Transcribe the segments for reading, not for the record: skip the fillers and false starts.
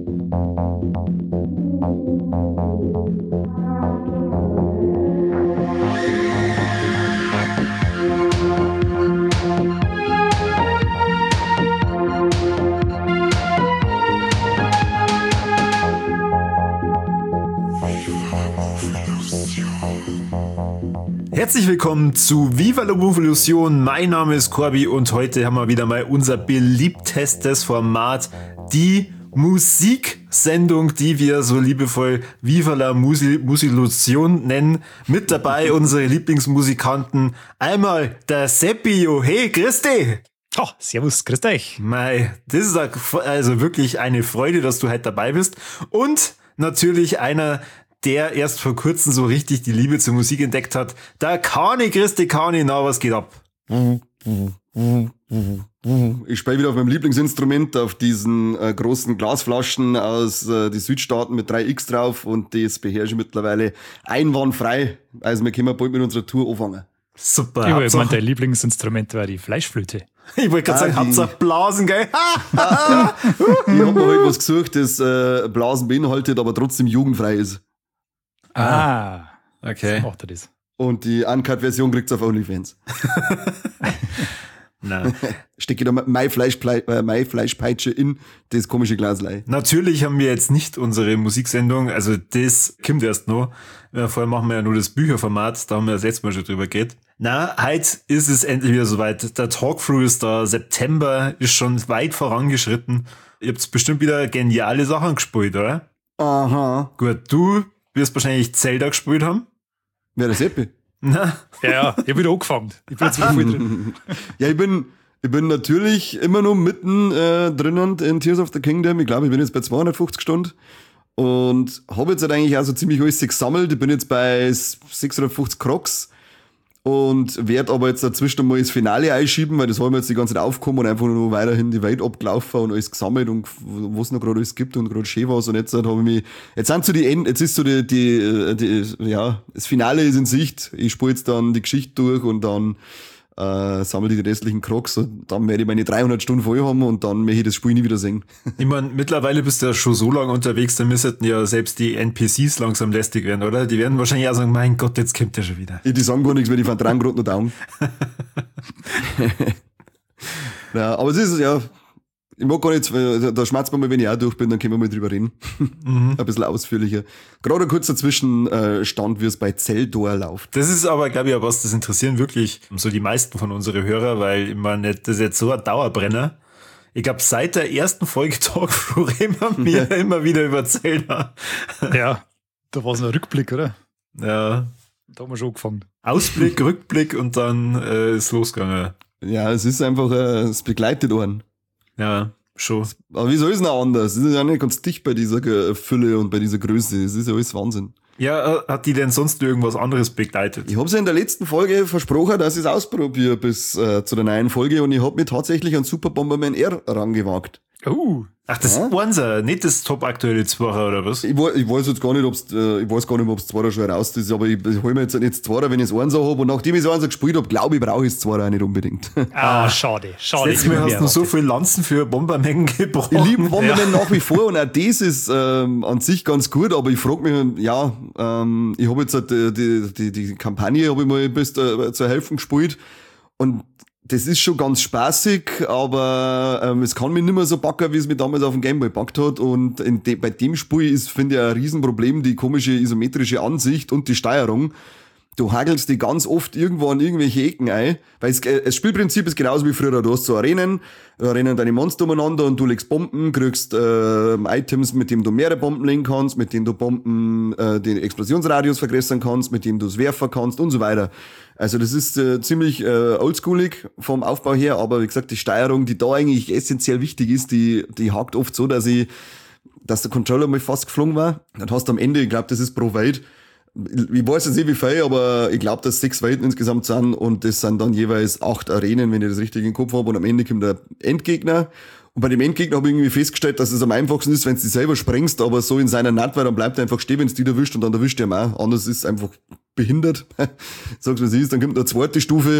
Herzlich willkommen zu Viva la Revolution. Mein Name ist Corby und heute haben wir wieder mal unser beliebtestes Format, die Musiksendung, die wir so liebevoll Viva la Musilusion nennen. Mit dabei unsere Lieblingsmusikanten. Einmal der Seppio. Hey, grüß dich! Oh, servus, grüß euch. Mei, das ist also wirklich eine Freude, dass du heute dabei bist. Und natürlich einer, der erst vor kurzem so richtig die Liebe zur Musik entdeckt hat. Der Kani, Christi Kani, na, was geht ab? Ich spiele wieder auf meinem Lieblingsinstrument, auf diesen großen Glasflaschen aus die Südstaaten mit 3X drauf und das beherrsche ich mittlerweile einwandfrei. Also wir können bald mit unserer Tour anfangen. Super. Ich meine, dein Lieblingsinstrument war die Fleischflöte. Ich wollte gerade sagen, Hauptsache Blasen, gell? Ich hab mir halt was gesucht, das Blasen beinhaltet, aber trotzdem jugendfrei ist. Okay. So macht er das. Und die Uncut-Version kriegt's auf OnlyFans. Nein. Stecke da meine Fleischpeitsche in das komische Glaslei. Natürlich haben wir jetzt nicht unsere Musiksendung, also das kommt erst noch. Vorher machen wir ja nur das Bücherformat, da haben wir das letzte Mal schon drüber geredet. Na, heute ist es endlich wieder soweit. Der Talkthrough ist da, September ist schon weit vorangeschritten. Ihr habt bestimmt wieder geniale Sachen gespielt, oder? Aha. Gut, du wirst wahrscheinlich Zelda gespielt haben. Wer der Seppi? Na? Ja, ich habe wieder angefangen. Ich bin jetzt wieder voll drin. Ja, ich bin natürlich immer noch mitten drinnen in Tears of the Kingdom. Ich glaube, ich bin jetzt bei 250 Stunden und habe jetzt halt eigentlich auch so ziemlich alles gesammelt. Ich bin jetzt bei 650 Crocs und werde aber jetzt dazwischen mal das Finale einschieben, weil das haben wir jetzt die ganze Zeit aufgekommen und einfach nur weiterhin die Welt abgelaufen und alles gesammelt und was noch gerade alles gibt und gerade schön was. Und jetzt habe ich mich, jetzt ist so das Finale ist in Sicht. Ich spiele jetzt dann die Geschichte durch und dann sammle ich die restlichen Crocs und dann werde ich meine 300 Stunden voll haben und dann möchte ich das Spiel nie wieder sehen. Ich meine, mittlerweile bist du ja schon so lange unterwegs, da müssten ja selbst die NPCs langsam lästig werden, oder? Die werden wahrscheinlich auch sagen, mein Gott, jetzt kommt der schon wieder. Die sagen gar nichts, weil die fahren dran gerade noch down. Ja, aber es ist ja, ich mag gar nicht, da schmerzt man mal, wenn ich auch durch bin, dann können wir mal drüber reden. Ein bisschen ausführlicher. Gerade ein kurzer Zwischenstand, wie es bei Zeldor läuft. Das ist aber, glaube ich, auch was, das interessieren wirklich so die meisten von unseren Hörer, weil ich meine, das ist jetzt so ein Dauerbrenner. Ich glaube, seit der ersten Folge Talkthrough reden wir immer wieder über Zelda. Ja, da war es ein Rückblick, oder? Ja. Da haben wir schon angefangen. Ausblick, Rückblick und dann ist losgegangen. Ja, es ist einfach, es begleitet einen. Ja, schon. Aber wieso ist es noch anders? Es ist ja nicht ganz dicht bei dieser Fülle und bei dieser Größe. Das ist ja alles Wahnsinn. Ja, hat die denn sonst irgendwas anderes begleitet? Ich habe ja in der letzten Folge versprochen, dass ich es ausprobiere bis zu der neuen Folge und ich habe mir tatsächlich an Super Bomberman R rangewagt. Ach, das ist unser, nicht das top-aktuelle Zwarer, oder was? Ich weiß jetzt gar nicht, ob es Zwarer schon raus ist, aber ich hol mir jetzt nicht Zwarer, wenn ich es Einser habe und nachdem ich es Einser gespielt habe, glaube ich, brauche ich es Zwarer auch nicht unbedingt. Schade. Letztes Mal hast du so viel Lanzen für Bomberman gebrochen. Ich liebe Bomberman nach wie vor und auch das ist an sich ganz gut, aber ich frage mich, ich habe jetzt halt die Kampagne, habe ich mal bis zur Hälfte gespielt und das ist schon ganz spaßig, aber es kann mich nicht mehr so packen, wie es mir damals auf dem Gameboy packt hat. Und bei dem Spiel ist, finde ich, ein Riesenproblem die komische isometrische Ansicht und die Steuerung. Du hagelst die ganz oft irgendwo an irgendwelche Ecken ein, weil das Spielprinzip ist genauso wie früher. Du hast so Arenen, da rennen deine Monster umeinander und du legst Bomben, kriegst Items, mit denen du mehrere Bomben legen kannst, mit denen du Bomben den Explosionsradius vergrößern kannst, mit denen du es werfen kannst und so weiter. Also das ist ziemlich oldschoolig vom Aufbau her, aber wie gesagt, die Steuerung, die da eigentlich essentiell wichtig ist, die hakt oft so, dass der Controller mal fast geflogen war. Dann hast du am Ende, ich glaube, das ist pro Welt, ich weiß jetzt nicht wie viel, aber ich glaube, dass 6 Welten insgesamt sind und das sind dann jeweils 8 Arenen, wenn ich das richtig im Kopf habe und am Ende kommt der Endgegner. Und bei dem Endgegner habe ich irgendwie festgestellt, dass es am einfachsten ist, wenn du dich selber sprengst, aber so in seiner Naht, weil dann bleibt er einfach stehen, wenn es die erwischt und dann erwischt er ihn auch. Anders ist es einfach behindert. Sagst du, was ist, dann kommt eine zweite Stufe,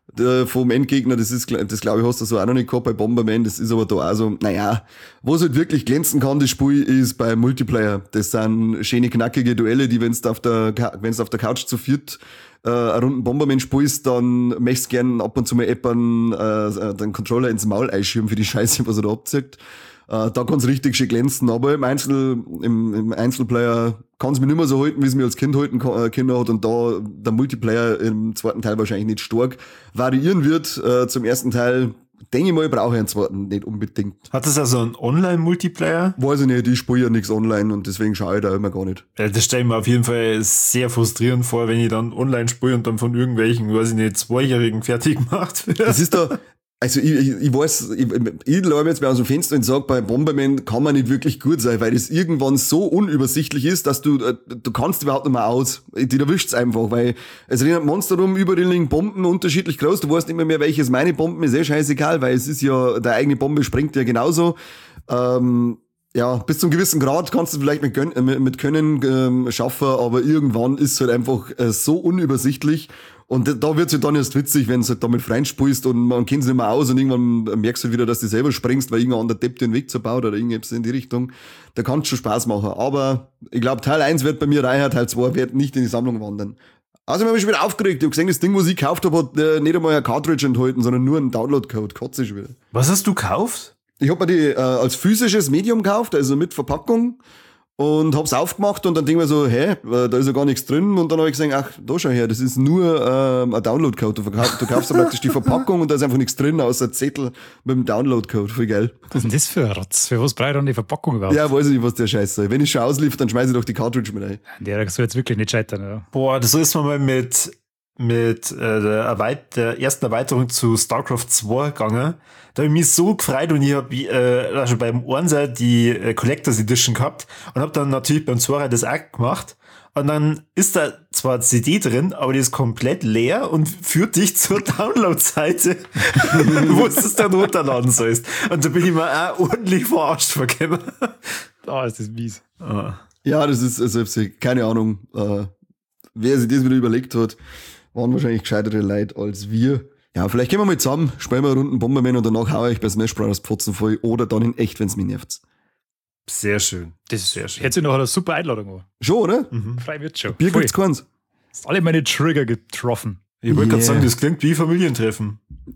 vom Endgegner, das glaube ich, hast du so auch noch nicht gehabt bei Bomberman, das ist aber da auch so, naja, wo es halt wirklich glänzen kann, das Spiel ist beim Multiplayer. Das sind schöne, knackige Duelle, die, wenn du auf der Couch zu viert eine Runden Bomberman spielst, dann möchtest du gern ab und zu mal den Controller ins Maul einschirmen für die Scheiße, was er da abzieht. Da kann es richtig schön glänzen, aber im Einzelplayer kann es mich nicht mehr so halten, wie es mir als Kind halten können hat, und da der Multiplayer im zweiten Teil wahrscheinlich nicht stark variieren wird. Zum ersten Teil, denke ich mal, brauche ich einen zweiten nicht unbedingt. Hat das also einen Online-Multiplayer? Weiß ich nicht, ich spiele ja nichts online und deswegen schaue ich da immer gar nicht. Das stelle ich mir auf jeden Fall sehr frustrierend vor, wenn ich dann online spiele und dann von irgendwelchen, weiß ich nicht, Zweijährigen fertig gemacht wird. Das ist da... Also ich weiß, ich lade jetzt mal aus dem Fenster und sage, bei Bomberman kann man nicht wirklich gut sein, weil das irgendwann so unübersichtlich ist, dass du kannst überhaupt nicht mehr aus. Die erwischt's einfach, weil es rennen Monster rum, überall liegen Bomben unterschiedlich groß, du weißt nicht mehr, welches meine Bomben, ist scheißegal, weil es ist ja, deine eigene Bombe springt ja genauso. Ja, bis zum gewissen Grad kannst du vielleicht mit Können schaffen, aber irgendwann ist es halt einfach so unübersichtlich. Und da wird's halt dann erst witzig, wenn du halt damit reinspielst und man kennt es nicht mehr aus und irgendwann merkst du halt wieder, dass du selber springst, weil irgendein anderer Depp den Weg zerbaut oder irgendwas in die Richtung. Da kann's schon Spaß machen. Aber ich glaube, Teil 1 wird bei mir reicher, Teil 2 wird nicht in die Sammlung wandern. Also ich hab mich schon wieder aufgeregt. Ich hab gesehen, das Ding, was ich gekauft habe, hat nicht einmal ein Cartridge enthalten, sondern nur einen Download-Code. Kotze schon wieder. Was hast du gekauft? Ich hab mir die als physisches Medium gekauft, also mit Verpackung. Und hab's aufgemacht und dann denk ich mir so, da ist ja gar nichts drin. Und dann habe ich gesagt, ach, da schau her, das ist nur ein Download-Code. Du kaufst dann praktisch die Verpackung und da ist einfach nichts drin, außer ein Zettel mit dem Download-Code. Voll geil. Was ist denn das für ein Rotz? Für was brauche ich dann die Verpackung überhaupt? Ja, weiß ich nicht, was der Scheiß soll. Wenn ich schon auslief, dann schmeiße ich doch die Cartridge mit rein. Der soll jetzt wirklich nicht scheitern, ja. Boah, das ist mir mal mit der ersten Erweiterung zu StarCraft 2 gegangen. Da habe ich mich so gefreut und ich habe also beim Einser die Collectors Edition gehabt und habe dann natürlich beim Zweier das auch gemacht. Und dann ist da zwar eine CD drin, aber die ist komplett leer und führt dich zur Download-Seite, wo du es dann runterladen sollst. Und da bin ich mir auch ordentlich verarscht vorgekommen. Ist das mies. Ja, das ist, also keine Ahnung, wer sich das wieder überlegt hat, waren wahrscheinlich gescheitere Leute als wir. Ja, vielleicht gehen wir mal zusammen, spielen wir eine Runden Bomberman und danach haue ich bei Smash Bros. Pfotzen voll oder dann in echt, wenn's mich nervt. Sehr schön. Das ist sehr schön. Hätte sich noch eine super Einladung an. Schon, oder? Frei wird schon. Bier Voll. gibt's keins. Hast alle meine Trigger getroffen. Ich wollte gerade Yeah. sagen, das klingt wie Familientreffen.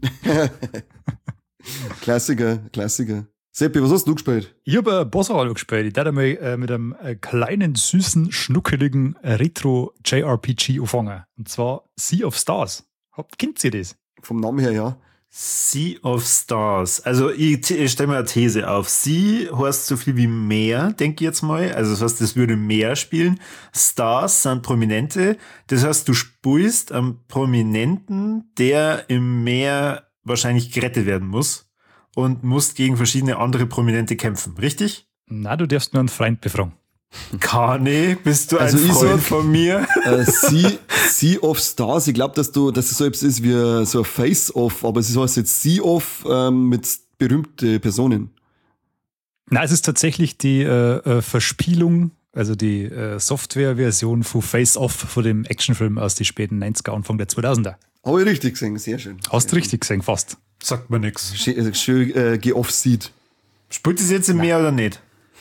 Klassiker. Seppi, was hast du gespielt? Ich habe ein Boss-Halo gespielt. Ich dachte mal mit einem kleinen, süßen, schnuckeligen Retro-JRPG anfangen. Und zwar Sea of Stars. Kennt ihr das? Vom Namen her, ja. Sea of Stars. Also ich stelle mir eine These auf. Sea heißt so viel wie Meer, denke ich jetzt mal. Also das heißt, das würde Meer spielen. Stars sind Prominente. Das heißt, du spielst einen Prominenten, der im Meer wahrscheinlich gerettet werden muss und musst gegen verschiedene andere Prominente kämpfen. Richtig? Na, du darfst nur einen Freund befragen. Kane, bist du Also ein ich Freund sag- von mir? Sea of Stars, ich glaube, dass es so etwas ist wie so ein Face-Off, aber es heißt jetzt Sea of mit berühmte Personen. Na, es ist tatsächlich die Verspielung, also die Software-Version von Face Off, von dem Actionfilm aus den späten 90er, Anfang der 2000er. Habe ich richtig gesehen, sehr schön. Hast du richtig gesehen, fast. Sagt mir nix. Schön geoff-seed. Spielt es jetzt im Meer oder nicht?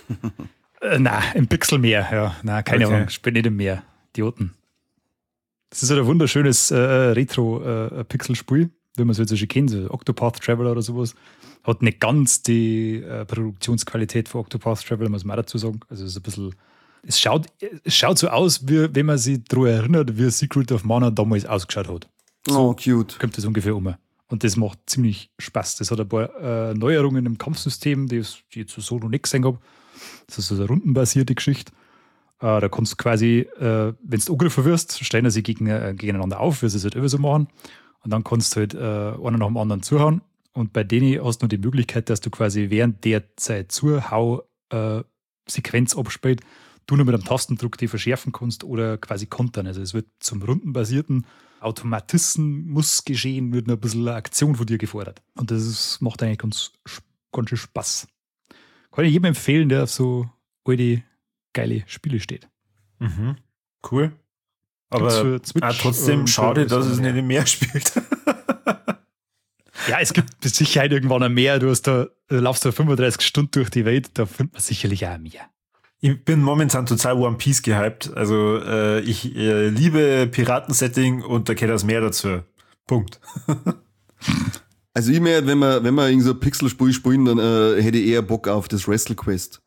Na, im Pixelmeer, ja. Na, keine Okay. Ahnung, ich bin nicht im Meer. Idioten. Das ist halt ein wunderschönes Retro-Pixel-Spiel, wie man es jetzt schon kennt, so Octopath Traveler oder sowas. Hat nicht ganz die Produktionsqualität von Octopath Traveler, muss man auch dazu sagen. Also es ist ein bisschen. Es schaut so aus, wie wenn man sich daran erinnert, wie Secret of Mana damals ausgeschaut hat. Oh, cute. Kommt das ungefähr um. Und das macht ziemlich Spaß. Das hat ein paar Neuerungen im Kampfsystem, die ich jetzt so noch nicht gesehen habe. Das ist so eine rundenbasierte Geschichte. Da kannst du quasi, wenn du angegriffen wirst, stellen sie gegeneinander auf, wie sie es halt immer so machen. Und dann kannst du halt einer nach dem anderen zuhauen. Und bei denen hast du noch die Möglichkeit, dass du quasi während der Zeit Zuhau-Sequenz abspielt, du nur mit einem Tastendruck die verschärfen kannst oder quasi kontern. Also es wird zum rundenbasierten Automatismus geschehen, wird noch ein bisschen eine Aktion von dir gefordert. Und macht eigentlich ganz schön Spaß. Kann ich jedem empfehlen, der auf so alte, geile Spiele steht. Mhm. Cool. Gibt's Aber für Switch, trotzdem für schade, dass es Amazon, nicht im Meer spielt. Ja, es gibt mit Sicherheit irgendwann ein mehr. Du laufst da 35 Stunden durch die Welt, da findet man sicherlich auch mehr. Ich bin momentan total One Piece gehypt. Also ich liebe Piratensetting und da gehört das Meer dazu. Punkt. Also ich mehr, wenn wir irgend so ein Pixelspiel spielen, dann hätte ich eher Bock auf das Wrestle Quest.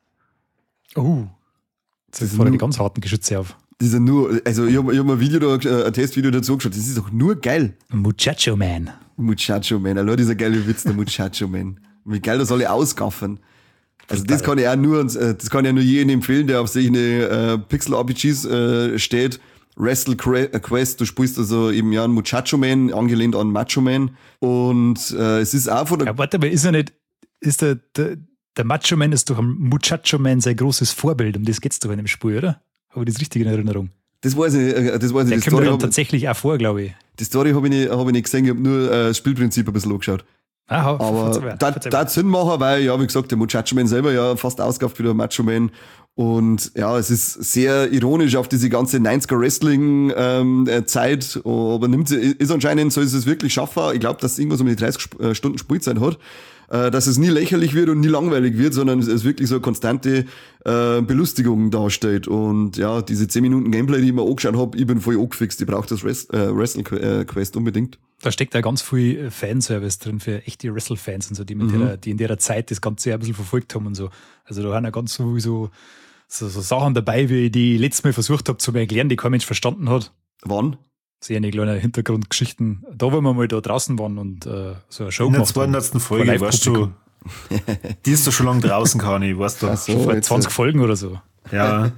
Oh, jetzt fahren die ganz harten Geschütze auf. Das ist ja nur, also ich hab mir ein Video da, ein Testvideo dazu angeschaut, das ist doch nur geil. Muchacho Man. Muchacho Man, allein dieser geile Witz, der Muchacho Man. Wie geil das alle ausgaffen. Also das kann ja nur jedem empfehlen, der auf solche Pixel-RPGs steht. Wrestle Quest, du spielst also eben ja einen Muchacho Man, angelehnt an Macho Man. Und es ist auch von der... Ja, warte mal, ist der Macho Man ist doch am Muchacho Man sein großes Vorbild, um das geht's doch in dem Spiel, oder? Habe ich das richtig in Erinnerung? Das weiß ich. Der kommt dann tatsächlich auch vor, glaube ich. Die Story habe ich nicht gesehen, ich habe nur das Spielprinzip ein bisschen angeschaut. Aha, aber da Sinn machen, weil, ja, wie gesagt, der Muchacho Man selber ja fast ausgekauft wie der Macho Man. Und ja, es ist sehr ironisch auf diese ganze 90er Wrestling Zeit, aber ist anscheinend, so ist es wirklich schaffbar. Ich glaube, dass es irgendwas um die 30 Stunden Spielzeit hat, dass es nie lächerlich wird und nie langweilig wird, sondern es wirklich so eine konstante Belustigung darstellt. Und ja, diese 10 Minuten Gameplay, die ich mir angeschaut habe, ich bin voll angefixt, ich brauche das Wrestle Quest unbedingt. Da steckt ja ganz viel Fanservice drin für echte Wrestle-Fans und so, die in der Zeit das Ganze ein bisschen verfolgt haben und so. Also da haben ja ganz so Sachen dabei, wie ich die letztes Mal versucht habe zu erklären, die kein Mensch verstanden hat. Wann? Sehr eine kleine Hintergrundgeschichten. Da, wo wir mal da draußen waren und so eine Show in der 200. Folge, weißt du, die ist doch schon lange draußen, Kani, weißt du. So, vor 20 Folgen oder so. Ja.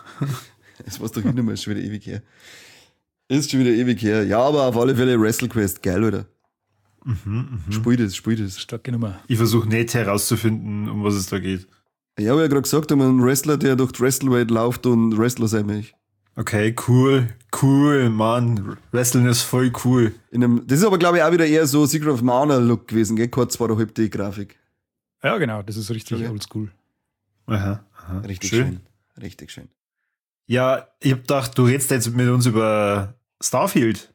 Das war's doch nicht mehr, ist schon wieder ewig her. Ist schon wieder ewig her. Ja, aber auf alle Fälle Wrestle Quest, geil, oder? Spiel das. Starke Nummer. Ich versuche nicht herauszufinden, um was es da geht. Ich habe ja gerade gesagt, um einen Wrestler, der durch die Wrestlewelt läuft und Wrestler sein möchte. Okay, cool, Mann. Wrestling ist voll cool. Das ist aber, glaube ich, auch wieder eher so Secret of Mana-Look gewesen, gell? Kurz 2,5D-Grafik. Ja, genau, das ist richtig oldschool. Aha. Richtig schön. Richtig schön. Ja, ich hab gedacht, du redest jetzt mit uns über Starfield.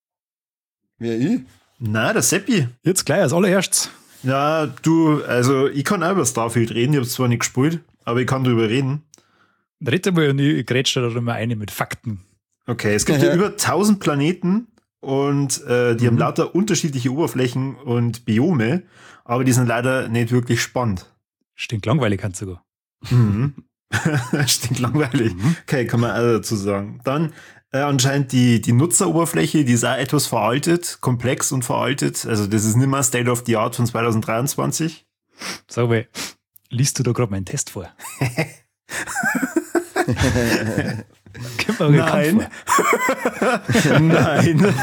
Wer, ich? Na, der Seppi. Jetzt gleich als allererstes. Ja, also ich kann auch über Starfield reden, ich hab's zwar nicht gespielt, aber ich kann drüber reden. Red mal und ich grätsche da immer eine mit Fakten. Okay, es gibt ja über 1000 Planeten und die haben lauter unterschiedliche Oberflächen und Biome, aber die sind leider nicht wirklich spannend. Stinkt langweilig, kannst du sogar. Stinkt langweilig. Okay, kann man auch dazu sagen. Dann anscheinend die Nutzeroberfläche, die ist auch etwas veraltet, komplex und veraltet. Also das ist nicht mehr State of the Art von 2023. Sag mal, liest du da gerade meinen Test vor? Nein. Nein.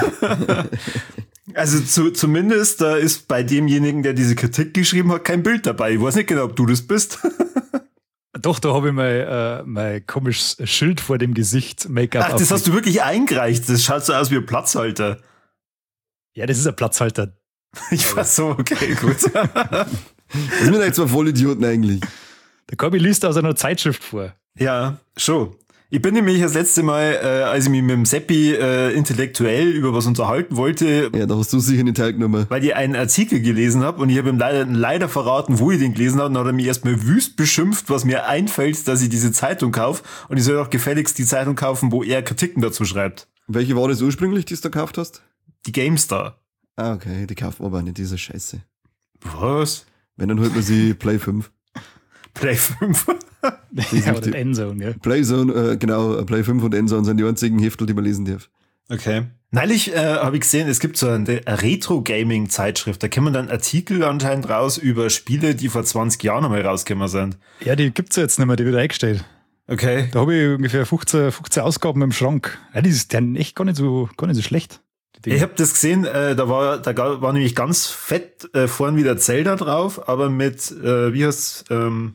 Also zumindest da ist bei demjenigen, der diese Kritik geschrieben hat, kein Bild dabei. Ich weiß nicht genau, ob du das bist. Doch, da habe ich mein komisches Schild vor dem Gesicht, Make-up. Ach, das hast du wirklich eingereicht. Das schaut so aus wie ein Platzhalter. Ja, das ist ein Platzhalter. Ich war so, okay, gut. Das sind echt zwei Vollidioten eigentlich. Der Corby liest aus einer Zeitschrift vor. Ja, schon. Ich bin nämlich das letzte Mal, als ich mich mit dem Seppi intellektuell über was unterhalten wollte. Ja, da hast du sicher nicht teilgenommen. Weil ich einen Artikel gelesen habe und ich habe ihm leider verraten, wo ich den gelesen habe. Und dann hat er mich erstmal wüst beschimpft, was mir einfällt, dass ich diese Zeitung kaufe. Und ich soll auch gefälligst die Zeitung kaufen, wo er Kritiken dazu schreibt. Welche war das ursprünglich, die du da gekauft hast? Die GameStar. Ah, okay, die kauft man aber nicht, diese Scheiße. Was? Wenn, dann holt man sie Play 5. Play 5? Ja, oder Endzone, ja. Playzone, genau, Play 5 und Endzone sind die einzigen Heftel, die man lesen darf. Okay. Neulich habe ich gesehen, es gibt so eine Retro-Gaming-Zeitschrift. Da kann man dann Artikel anscheinend raus über Spiele, die vor 20 Jahren einmal rausgekommen sind. Ja, die gibt's jetzt nicht mehr, die wird eingestellt. Okay. Da habe ich ungefähr 15 Ausgaben im Schrank. Ja, die ist dann echt gar nicht so schlecht. Ich habe das gesehen, da war nämlich ganz fett vorn wieder Zelda drauf, aber mit, wie heißt's,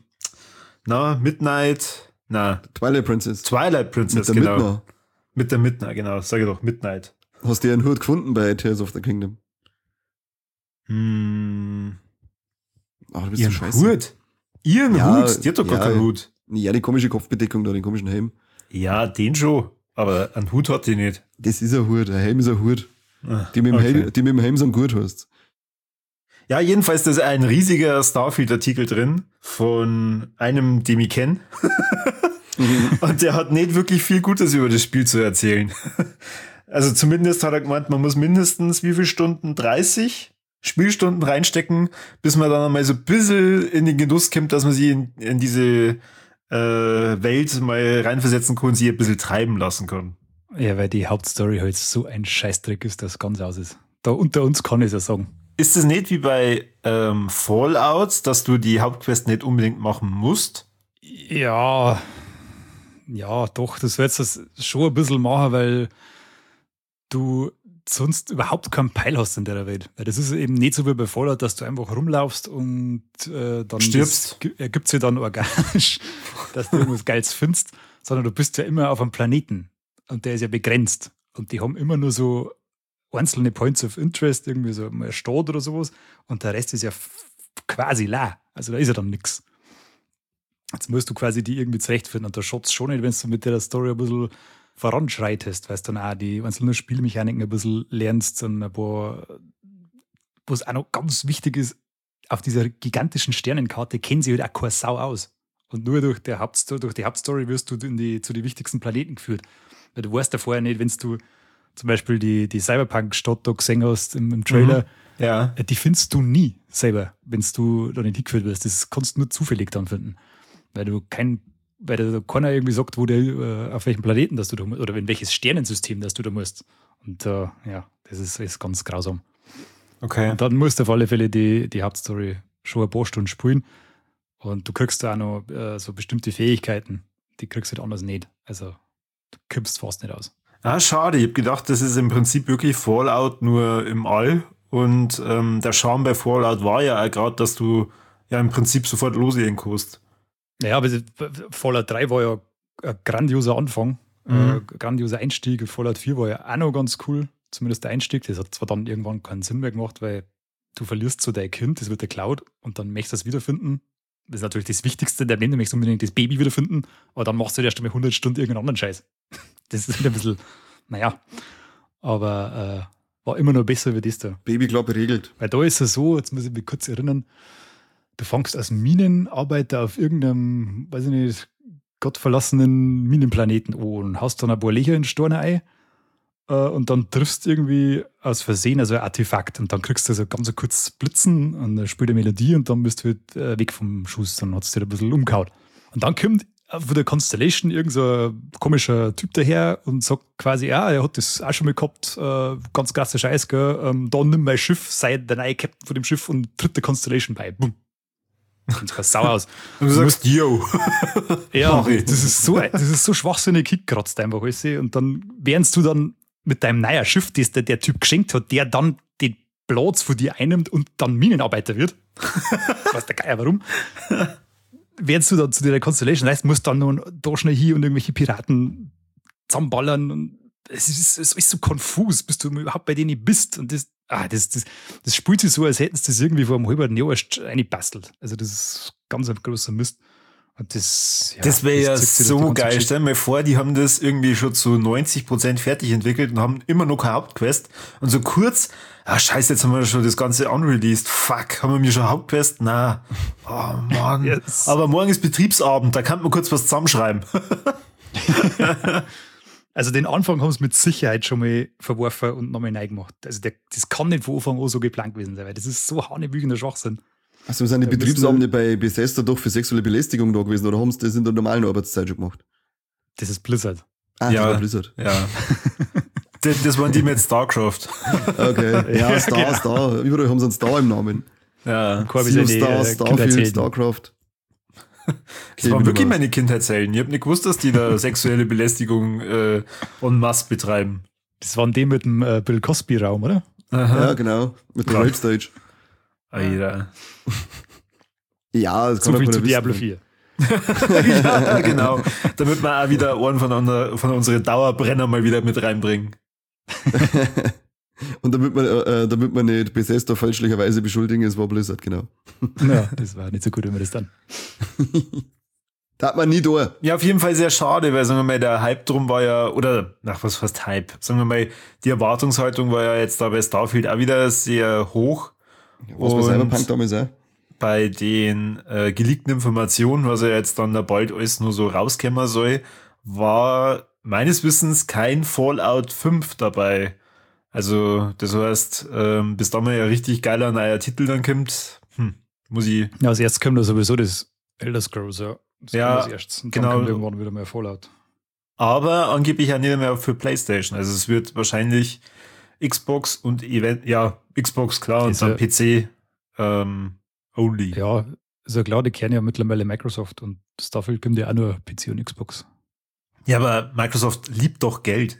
Midnight, Twilight Princess. Twilight Princess, mit der genau. Midna. Mit der Midnight, genau, sag ich doch, Midnight. Hast du einen Hut gefunden bei Tears of the Kingdom? Ach, du bist so scheiße. Hut? Ihren Hut? Die hat doch gar keinen Hut. Ja, die komische Kopfbedeckung da, den komischen Helm. Ja, den schon, aber einen Hut hat die nicht. Das ist ein Hut, ein Helm ist ein Hut. Die mit dem Helm so einen Gurt hast. Ja, jedenfalls da ist ein riesiger Starfield-Artikel drin von einem, den ich kenne. Und der hat nicht wirklich viel Gutes über das Spiel zu erzählen. Also zumindest hat er gemeint, man muss mindestens wie viele Stunden? 30 Spielstunden reinstecken, bis man dann einmal so ein bisschen in den Genuss kommt, dass man sie in diese Welt mal reinversetzen kann und sie ein bisschen treiben lassen kann. Ja, weil die Hauptstory halt so ein Scheißdreck ist, dass ganz aus ist. Da unter uns kann ich es ja sagen. Ist es nicht wie bei Fallout, dass du die Hauptquest nicht unbedingt machen musst? Ja, doch, das wird es schon ein bisschen machen, weil du sonst überhaupt keinen Peil hast in der Welt. Weil das ist eben nicht so wie bei Fallout, dass du einfach rumlaufst und dann stirbst. Ergibt sich dann organisch, dass du irgendwas Geiles findest, sondern du bist ja immer auf einem Planeten und der ist ja begrenzt. Und die haben immer nur so einzelne Points of Interest, irgendwie so eine Stadt oder sowas, und der Rest ist ja quasi leer. Also da ist ja dann nichts. Jetzt musst du quasi die irgendwie zurechtfinden und da schaut's schon nicht, wenn du mit der Story ein bisschen voranschreitest, weil du dann auch die einzelnen Spielmechaniken ein bisschen lernst und ein paar, was auch noch ganz wichtig ist, auf dieser gigantischen Sternenkarte kennen sie halt auch keine Sau aus. Und nur durch die Hauptstory wirst du zu den wichtigsten Planeten geführt. Weil du weißt ja vorher nicht, wenn du zum Beispiel die Cyberpunk-Stadt da gesehen hast im Trailer, Ja. die findest du nie selber, wenn du da nicht hingeführt wirst. Das kannst du nur zufällig dann finden. Weil da keiner irgendwie sagt, wo der, auf welchem Planeten dass du da musst, oder in welches Sternensystem dass du da musst. Und das ist ganz grausam. Okay. Und dann musst du auf alle Fälle die Hauptstory schon ein paar Stunden spielen. Und du kriegst da auch noch so bestimmte Fähigkeiten, die kriegst du halt anders nicht. Also du kippst fast nicht aus. Ah, schade. Ich habe gedacht, das ist im Prinzip wirklich Fallout nur im All. Und der Charme bei Fallout war ja auch gerade, dass du ja im Prinzip sofort loslegen kannst. Ja, aber Fallout 3 war ja ein grandioser Anfang, grandioser Einstieg. Fallout 4 war ja auch noch ganz cool, zumindest der Einstieg. Das hat zwar dann irgendwann keinen Sinn mehr gemacht, weil du verlierst so dein Kind, das wird geklaut und dann möchtest du es wiederfinden. Das ist natürlich das Wichtigste der Leben, du möchtest unbedingt das Baby wiederfinden, aber dann machst du erst einmal 100 Stunden irgendeinen anderen Scheiß. Das ist ein bisschen, aber war immer noch besser wie das da. Baby, glaube ich, regelt. Weil da ist es so, jetzt muss ich mich kurz erinnern, du fängst als Minenarbeiter auf irgendeinem, weiß ich nicht, gottverlassenen Minenplaneten an und haust dann ein paar Löcher in den Stein ein und dann triffst irgendwie aus Versehen also ein Artefakt und dann kriegst du so ganz kurz Blitzen und dann spielt eine Melodie und dann bist du halt weg vom Schuss, dann hat es dir ein bisschen umgehauen. Und dann kommt von der Constellation irgend so ein komischer Typ daher und sagt quasi, ja, er hat das auch schon mal gehabt, ganz krasser Scheiß, gell, da nimm mein Schiff, sei der neue Captain von dem Schiff und tritt der Constellation bei. Bumm. Sieht keine Sau aus. Und du sagst, yo. Ja, das ist so schwachsinnig hickratzt einfach alles. Und dann, während du dann mit deinem neuen Schiff, das der Typ geschenkt hat, der dann den Platz von dir einnimmt und dann Minenarbeiter wird. Weiß der Geier warum. Während du dann zu der Constellation reist, musst du dann noch da schnell hier und irgendwelche Piraten zusammenballern. Und es ist so konfus, bis du überhaupt bei denen bist. Und das spielt sich so, als hätten sie das irgendwie vor einem halben Jahr erst reingebastelt. Also das ist ganz ein großer Mist. Und das wäre ja so geil. Stell dir mal vor, die haben das irgendwie schon zu 90% fertig entwickelt und haben immer noch keine Hauptquest. Und so kurz, scheiße, jetzt haben wir schon das Ganze unreleased. Fuck, haben wir mir schon eine Hauptquest? Na, oh Mann. Yes. Aber morgen ist Betriebsabend, da kann man kurz was zusammenschreiben. Also den Anfang haben sie mit Sicherheit schon mal verworfen und nochmal neu gemacht. Also das kann nicht von Anfang an so geplant gewesen sein, weil das ist so hanebüchender Schwachsinn. Also sind die Betriebsabende bei Bethesda doch für sexuelle Belästigung da gewesen oder haben sie das in der normalen Arbeitszeit schon gemacht? Das ist Blizzard. Ah, ja, das war Blizzard. Ja. das waren die mit StarCraft. Okay, ja, Star. Überall haben sie einen Star im Namen. Ja. Star, Starfield, StarCraft. Das waren wirklich meine Kindheitshelden. Ich habe nicht gewusst, dass die da sexuelle Belästigung en masse betreiben. Das waren die mit dem Bill Cosby-Raum, oder? Aha. Ja, genau. Mit der Rape-Stage. Alter. Ja, das so kann viel man zu wissen. Diablo 4. Ja, genau. Damit wir auch wieder einen von unseren Dauerbrenner mal wieder mit reinbringen. Und damit man nicht Bethesda fälschlicherweise beschuldigen, es war Blizzard, genau. Ja, das war nicht so gut, wenn wir das dann. Da hat man nie da. Ja, auf jeden Fall sehr schade, weil, sagen wir mal, der Hype drum war ja, was heißt Hype? Sagen wir mal, die Erwartungshaltung war ja jetzt da bei Starfield auch wieder sehr hoch. Was bei Cyberpunk damals auch. Bei den geleakten Informationen, was ja jetzt dann da bald alles nur so rauskommen soll, war meines Wissens kein Fallout 5 dabei. Also, das heißt, bis da mal ja richtig geiler neuer Titel dann kommt, muss ich. Ja, als erstes kommt da sowieso das Elder Scrolls, ja. Das Ja, kommt als erstes. Und genau. Dann kommt irgendwann wieder mehr Fallout. Aber angeblich auch nicht mehr für PlayStation. Also es wird wahrscheinlich Xbox und Xbox klar und dann PC only. Ja, ist ja klar, die kennen ja mittlerweile Microsoft und Starfield kommt ja auch nur PC und Xbox. Ja, aber Microsoft liebt doch Geld.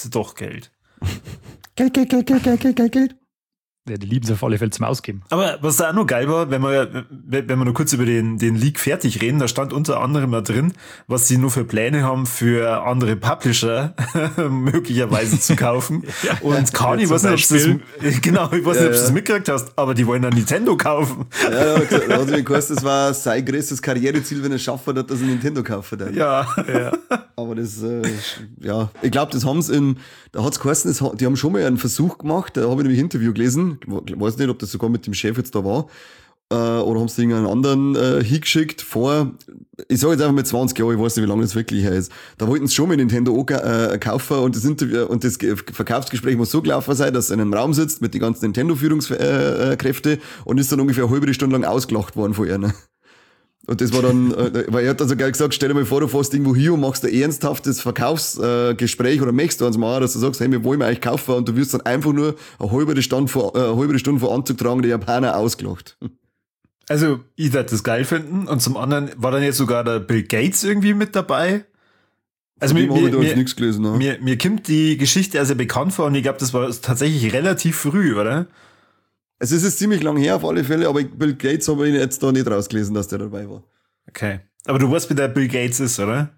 Geld. Ja, die lieben es auf alle Fälle zum Ausgeben. Aber was da auch noch geil war, wenn wir nur kurz über den Leak fertig reden, da stand unter anderem mal drin, was sie nur für Pläne haben, für andere Publisher möglicherweise zu kaufen. Und Kani, ich weiß nicht, ob du das mitgekriegt hast, aber die wollen dann Nintendo kaufen. Ja, da hat mir geheißen, das war sein größtes Karriereziel, wenn er es schaffen hat, dass er Nintendo kaufen dann. Ja. Aber das, ich glaube, das haben sie da hat es geheißen, die haben schon mal einen Versuch gemacht, da habe ich nämlich ein Interview gelesen, ich weiß nicht, ob das sogar mit dem Chef jetzt da war, oder haben sie irgendeinen anderen hingeschickt ich sage jetzt einfach mal 20 Jahre, ich weiß nicht, wie lange das wirklich her ist. Da wollten sie schon mal Nintendo kaufen und das Interview und das Verkaufsgespräch muss so gelaufen sein, dass er in einem Raum sitzt mit den ganzen Nintendo-Führungskräfte und ist dann ungefähr eine halbe Stunde lang ausgelacht worden von ihr. Und das war dann, weil er hat dann so geil gesagt, stell dir mal vor, du fährst irgendwo hier und machst ein ernsthaftes Verkaufsgespräch oder möchtest du eins machen, dass du sagst, hey, wir wollen eigentlich kaufen und du wirst dann einfach nur eine halbe Stunde vor Anzug tragen, die Japaner ausgelacht. Also, ich werde das geil finden und zum anderen war dann jetzt sogar der Bill Gates irgendwie mit dabei. Also mir kommt die Geschichte also bekannt vor und ich glaube, das war tatsächlich relativ früh, oder? Also es ist ziemlich lang her auf alle Fälle, aber Bill Gates habe ich jetzt da nicht rausgelesen, dass der dabei war. Okay. Aber du weißt, wie der Bill Gates ist, oder?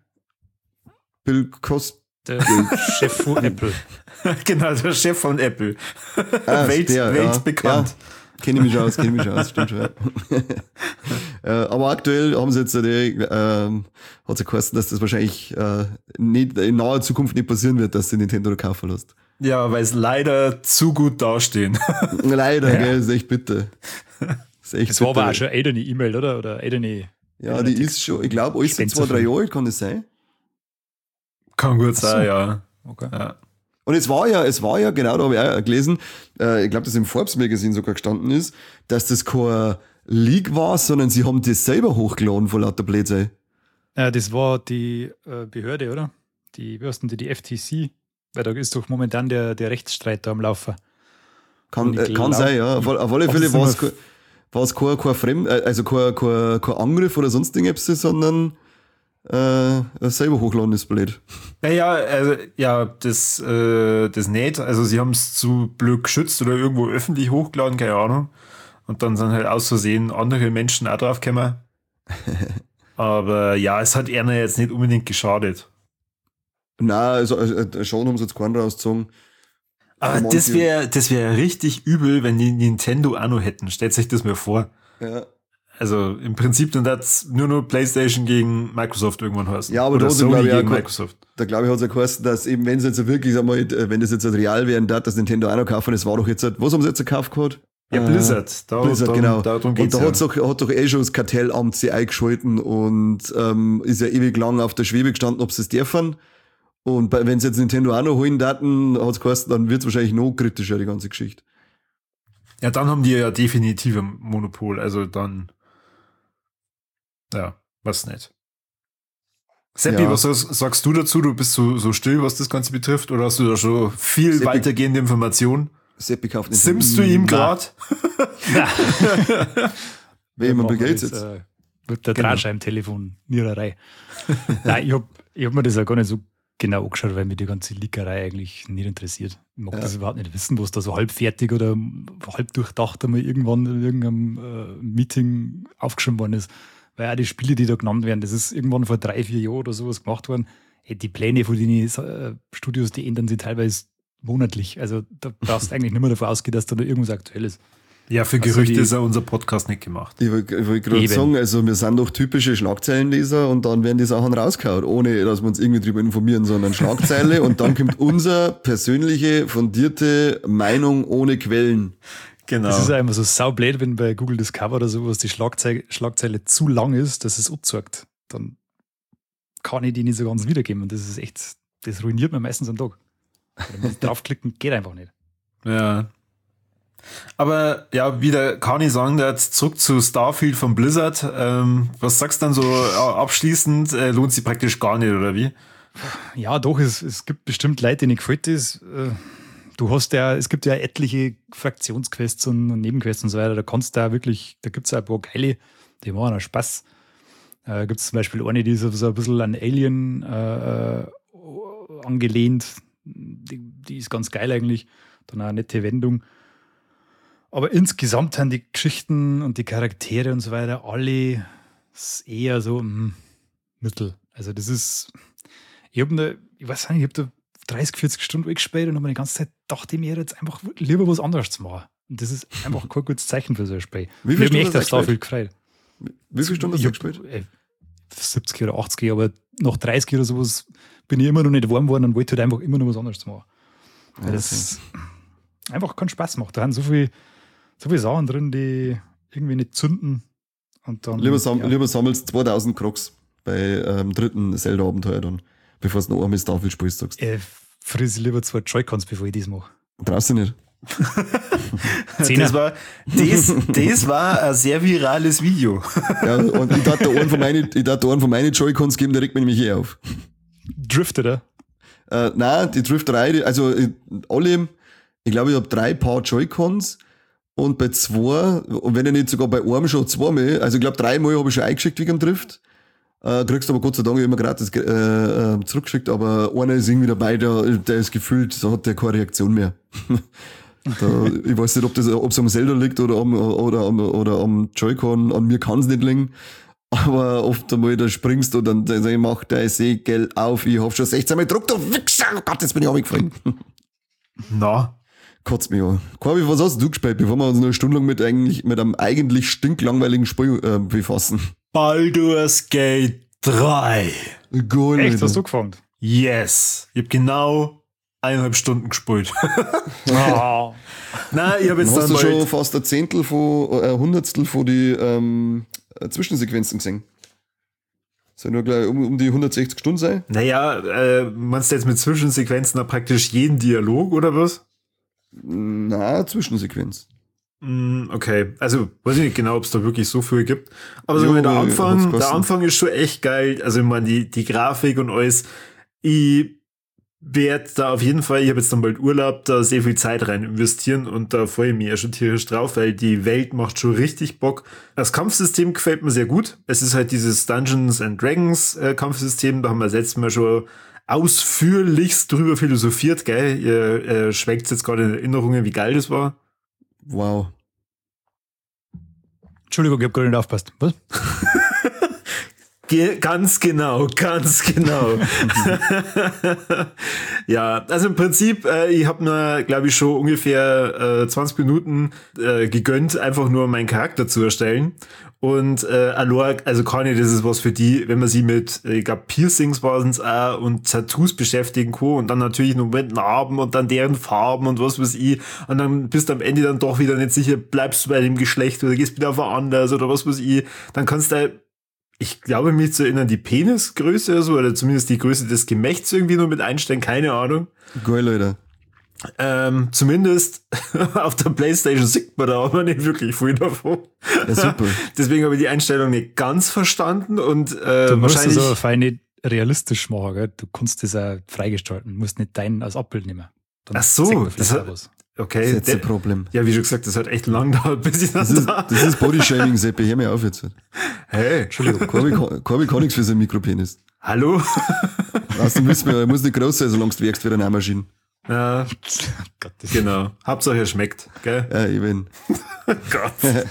Der Chef von Apple. Genau, der Chef von Apple. Weltbekannt. Ja. Kenne ich mich aus, stimmt schon. Aber aktuell haben sie jetzt, hat sie geheißen, dass das wahrscheinlich nicht in naher Zukunft nicht passieren wird, dass sie Nintendo kaufen lässt. Ja, weil es leider zu gut dastehen. Leider, gell, ist echt bitter. Das war aber auch schon eine E-Mail, oder? Oder eine. Ja, die ist schon, ich glaube, alles sind 2-3 Jahre alt, kann das sein? Kann gut sein, ja. Okay. Ja. Und es war ja, genau, da habe ich auch gelesen, ich glaube, dass im Forbes Magazine sogar gestanden ist, dass das kein Leak war, sondern sie haben das selber hochgeladen von lauter Blödsinn. Ja, das war die Behörde, oder? Die FTC, weil da ist doch momentan der Rechtsstreit da am Laufen. Kann sein, ja. Auf alle Fälle war es kein Angriff oder sonst irgendwas, sondern selber hochladen ist blöd. Das nicht. Also sie haben es zu blöd geschützt oder irgendwo öffentlich hochgeladen, keine Ahnung. Und dann sind halt aus Versehen andere Menschen auch drauf gekommen. Aber ja, es hat einer jetzt nicht unbedingt geschadet. Nein, also schon haben sie jetzt keinen rausgezogen. Aber das wär richtig übel, wenn die Nintendo auch noch hätten. Stellt sich das mal vor. Ja. Also im Prinzip dann das nur PlayStation gegen Microsoft irgendwann heißen. Ja, aber oder da Sony gegen Microsoft. Da glaube ich hat es ja geheißen, dass eben, wenn es jetzt wirklich einmal, wenn das jetzt real werden darf, dass Nintendo auch noch kaufen, das war doch jetzt, was haben sie jetzt gekauft gehabt? Ja, Blizzard. Genau. Darum geht's. Und da hat doch schon das Kartellamt sie eingeschalten und ist ja ewig lang auf der Schwebe gestanden, ob sie es dürfen. Und wenn sie jetzt Nintendo auch noch holen daten, hat es geheißen, dann wird es wahrscheinlich noch kritischer, die ganze Geschichte. Ja, dann haben die ja definitiv ein Monopol. Also dann, ja, was nicht. Seppi, was sagst du dazu? Du bist so still, was das Ganze betrifft, oder hast du da schon viel weitergehende Informationen? Seppi kauft nicht. Simmst du ihm gerade? Wer immer Bill jetzt? Mit der Drahtscheibentelefon, Niererei. Nein, ich hab mir das ja gar nicht so genau angeschaut, weil mich die ganze Leakerei eigentlich nicht interessiert. Ich mag das überhaupt nicht wissen, was da so halbfertig oder halb durchdacht einmal irgendwann in irgendeinem Meeting aufgeschrieben worden ist. Weil auch die Spiele, die da genannt werden, das ist irgendwann vor 3-4 Jahren oder sowas gemacht worden. Hey, die Pläne von den Studios, die ändern sich teilweise monatlich. Also da brauchst du eigentlich nicht mehr davon ausgehen, dass da noch irgendwas Aktuelles ist. Ja, für Gerüchte ist ja unser Podcast nicht gemacht. Ich wollte gerade sagen, also wir sind doch typische Schlagzeilenleser und dann werden die Sachen rausgehauen, ohne dass wir uns irgendwie drüber informieren, sondern Schlagzeile und dann kommt unsere persönliche, fundierte Meinung ohne Quellen. Genau. Das ist ja immer so saublöd, wenn bei Google Discover oder sowas die Schlagzeile zu lang ist, dass es anzeigt. Dann kann ich die nicht so ganz wiedergeben. Und das ist echt, das ruiniert mir meistens einen Tag. Wenn man draufklicken, geht einfach nicht. Ja. Aber ja, wie der Kani sagen, jetzt zurück zu Starfield von Blizzard. Was sagst du dann so abschließend? Lohnt sich praktisch gar nicht, oder wie? Ja, doch, es gibt bestimmt Leute, denen gefällt das. Es gibt ja etliche Fraktionsquests und Nebenquests und so weiter. Da kannst du da wirklich, da gibt es ein paar geile, die machen auch Spaß. Gibt es zum Beispiel eine, die ist so ein bisschen an Alien angelehnt. Die ist ganz geil eigentlich. Dann auch eine nette Wendung. Aber insgesamt haben die Geschichten und die Charaktere und so weiter alle eher so mittel. Also das ist, ich weiß nicht, ich habe da 30, 40 Stunden weggespielt und habe mir die ganze Zeit dachte ich mir jetzt einfach lieber was anderes zu machen. Und das ist einfach kein gutes Zeichen für so ein Spiel. Wie viele Stunden hast du echt Starfield gefreut? Wie viele Stunden hast du gespielt? 70 oder 80, aber nach 30 oder sowas bin ich immer noch nicht warm geworden und wollte halt einfach immer noch was anderes machen. Weil das einfach keinen Spaß macht. Da sind so viele Sachen drin, die irgendwie nicht zünden. Und dann, lieber sammelst 2000 Crocs bei dritten Zelda-Abenteuer dann, bevor du noch einmal Starfield spielst, sagst du. Friss lieber 2 Joy-Cons, bevor ich das mache. Brauchst du nicht. Das war ein sehr virales Video. Ja, und ich darf da einen von meinen Joy-Cons geben, der regt mich nämlich auf. Driftet er? Nein, die Drifterei, also alle, ich glaube, ich habe 3 Paar Joy-Cons und bei 2, und wenn ich nicht sogar bei einem schon 2 Mal, also ich glaube 3 Mal habe ich schon eingeschickt wegen dem Drift. Kriegst aber Gott sei Dank immer gratis zurückgeschickt, aber einer ist irgendwie dabei, der ist gefühlt, da hat der keine Reaktion mehr. Ich weiß nicht, ob es am Zelda liegt oder am Joy-Con, an mir kann es nicht liegen. Aber oft einmal da springst und dann sag ich, mach dein Segel auf, ich hab schon 16 Mal gedruckt, du Wichser, oh Gott, jetzt bin ich runtergefallen. Na. Kotzt mich an. Corby, was hast du gespielt, bevor wir uns noch eine Stunde lang mit einem eigentlich stinklangweiligen Spiel befassen? Baldur's Gate 3. Geil, Echt, Alter. hast du gefangen? Yes. Ich habe genau 1,5 Stunden gespielt. Oh. Nein, ich habe jetzt Hast dann du schon fast ein Zehntel ein Hundertstel von die Zwischensequenzen gesehen? Soll nur gleich um die 160 Stunden sein? Naja, meinst du jetzt mit Zwischensequenzen da praktisch jeden Dialog oder was? Na, Zwischensequenz. Okay, also weiß ich nicht genau, ob es da wirklich so viel gibt. Aber so Jo, der Anfang hat's ist schon echt geil. Also ich meine, die Grafik und alles. Ich werde da auf jeden Fall, ich habe jetzt dann bald Urlaub, da sehr viel Zeit rein investieren und da freue ich mich ja schon tierisch drauf, weil die Welt macht schon richtig Bock. Das Kampfsystem gefällt mir sehr gut. Es ist halt dieses Dungeons and Dragons Kampfsystem, da haben wir das letzte Mal schon ausführlichst drüber philosophiert, gell? Ihr schweckt jetzt gerade in Erinnerungen, wie geil das war. Wow. Entschuldigung, ich habe gerade nicht aufgepasst. Was? Ganz genau. Ja, also im Prinzip, ich habe mir, glaube ich, schon ungefähr 20 Minuten gegönnt, einfach nur meinen Charakter zu erstellen. Und Alor, also Conny, das ist was für die, wenn man sie mit, ich glaube, Piercings waren es auch und Tattoos beschäftigen kann und dann natürlich noch mit Narben und dann deren Farben und was weiß ich. Und dann bist du am Ende dann doch wieder nicht sicher, bleibst du bei dem Geschlecht oder gehst wieder auf ein anderes oder was weiß ich. Dann kannst du, ich glaube, mich zu erinnern, die Penisgröße oder so, oder zumindest die Größe des Gemächts irgendwie nur mit einstellen, keine Ahnung. Geil, Leute. Zumindest auf der PlayStation sieht man da aber nicht wirklich viel davon. Ja, super. Deswegen habe ich die Einstellung nicht ganz verstanden und Du musst wahrscheinlich. es aber fein nicht realistisch machen, gell? Du kannst das auch freigestalten, du musst nicht deinen als Abbild nehmen. Dann Ach so, zeigt man das vielleicht hat, auch was. okay. Das ist jetzt ein Problem. Ja, wie schon gesagt, das hat echt lang gedauert, bis ich das da. Das ist Bodyshaming, Seppi, hör mir auf jetzt. Hey, Entschuldigung, Corby kann nichts für seinen Mikropenis. hallo? Außerdem wissen wir, er muss nicht groß sein, solange du werkst wie eine Nähmaschine. Ja, Gott, das genau. Hauptsache er schmeckt, gell? Ja, eben. Gott.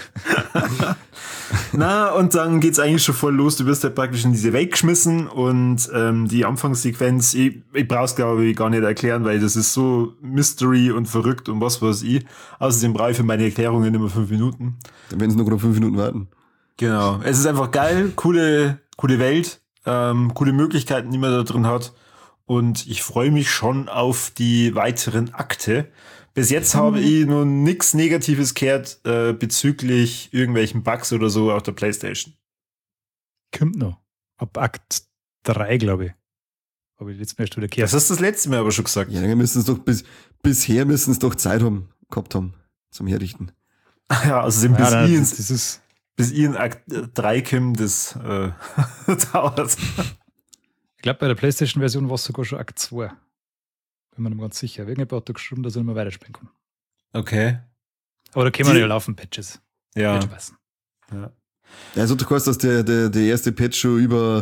Na, und dann geht's eigentlich schon voll los. Du wirst halt praktisch in diese Welt geschmissen und die Anfangssequenz, ich brauch's glaube ich gar nicht erklären, weil das ist so Mystery und verrückt und was weiß ich. Außerdem brauche ich für meine Erklärungen immer 5 Minuten. Dann werden sie noch gerade 5 Minuten warten. Genau. Es ist einfach geil, coole Welt, coole Möglichkeiten, die man da drin hat. Und ich freue mich schon auf die weiteren Akte. Bis jetzt habe ich noch nichts Negatives gehört bezüglich irgendwelchen Bugs oder so auf der PlayStation. Kommt noch. Ab Akt 3, glaube ich. Habe ich letztes Mal schon wieder gehört. Das hast du das letzte Mal aber schon gesagt. Ja, dann müssen es doch bisher müssen es doch Zeit gehabt haben zum Herrichten. Ja, also bis ihr in Akt 3 kommt, das dauert. Ich glaube, bei der PlayStation-Version war es sogar schon Akt 2. Bin mir nicht ganz sicher. Irgendjemand hat da geschrieben, dass er nicht mehr weiterspielen kann. Okay. Aber da können wir ja laufen, Patches. Ja. Ja. Also du kannst, dass der erste Patch schon über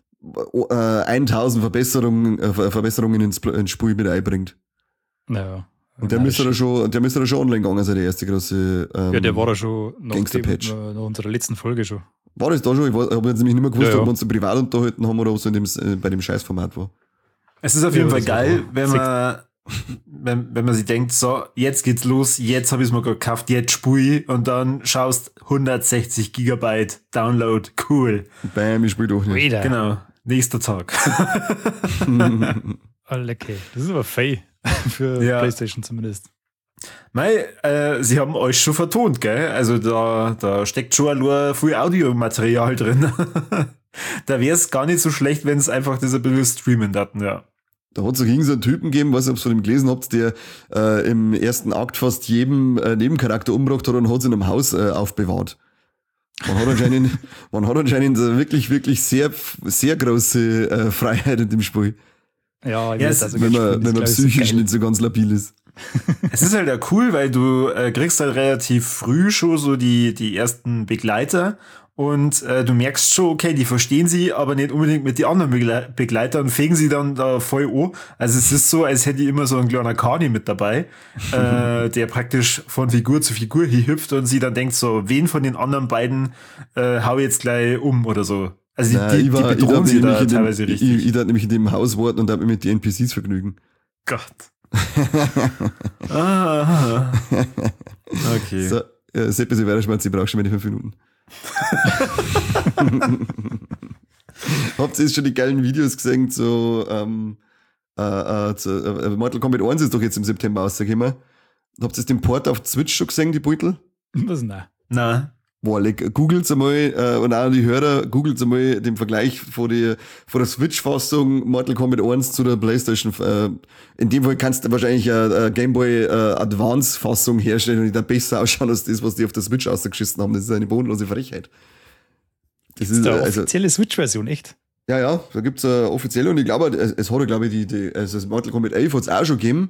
1000 Verbesserungen ins Spiel mit einbringt. Naja. Und der müsste da schon online gegangen sein, der erste große ja, der war da schon nach unserer letzten Folge schon. War das da schon? Ich habe jetzt nämlich nicht mehr gewusst, ob wir uns so privat unterhalten haben oder ob es bei dem Scheißformat war. Es ist auf jeden Fall geil, wenn man sich denkt, so, jetzt geht's los, jetzt habe ich es mir gekauft, jetzt spiele ich und dann schaust 160 Gigabyte Download, cool. Bam, ich spiele doch nicht. Wieder. Genau, nächster Tag. Okay, das ist aber fei für PlayStation zumindest. Sie haben euch schon vertont, gell? Also da steckt schon allein viel Audiomaterial drin. Da wäre es gar nicht so schlecht, wenn es einfach das ein bisschen streamen hatten, ja. Da hat es so einen Typen gegeben, weiß nicht, ob ihr von ihm gelesen habt, der im ersten Akt fast jedem Nebencharakter umgebracht hat und hat es in einem Haus aufbewahrt. Man hat anscheinend wirklich, wirklich sehr, sehr große Freiheit in dem Spiel. Ja, wenn man psychisch nicht so ganz labil ist. Es ist halt ja cool, weil du kriegst halt relativ früh schon so die ersten Begleiter und du merkst schon, okay, die verstehen sie, aber nicht unbedingt mit den anderen Begleitern und fegen sie dann da voll an. Also es ist so, als hätte ich immer so einen kleinen Kani mit dabei, der praktisch von Figur zu Figur hier hüpft und sie dann denkt so, wen von den anderen beiden hau ich jetzt gleich um oder so. Also die bedrohen sie da teilweise richtig. Ich darf nämlich in dem Haus warten und darf mich mit den NPCs vergnügen. Gott. Okay. So, Seppi, Sie wäre schmerz, ich brauche schon meine 5 Minuten. Habt ihr jetzt schon die geilen Videos gesehen zu Mortal Kombat 1 ist doch jetzt im September rausgekommen. Habt ihr den Port auf Switch schon gesehen, die Beutel? Was? Nein. Boah, googelt einmal, und auch die Hörer, googelt einmal den Vergleich von der Switch-Fassung Mortal Kombat 1 zu der PlayStation. In dem Fall kannst du wahrscheinlich eine Game Boy Advance-Fassung herstellen und die dann besser ausschauen als das, was die auf der Switch ausgeschissen haben. Das ist eine bodenlose Frechheit. Das ist eine offizielle Switch-Version, echt? Ja, da gibt's eine offizielle und ich glaube, es hat, glaube ich, also das Mortal Kombat 11 hat's auch schon gegeben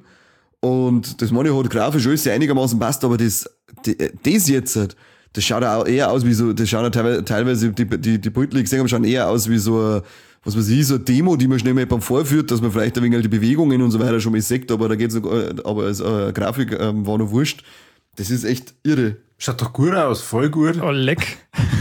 und das Money hat grafisch alles ja einigermaßen passt, aber das jetzt halt, das schaut auch eher aus wie so, das schaut auch teilweise, die Beutel, die ich gesehen habe, schauen eher aus wie so ein, was weiß ich, so eine Demo, die man schnell mal jemandem vorführt, dass man vielleicht ein wenig die Bewegungen und so weiter schon mal sieht, aber da geht's noch, aber als Grafik war noch wurscht. Das ist echt irre. Schaut doch gut aus, voll gut. Oh, leck.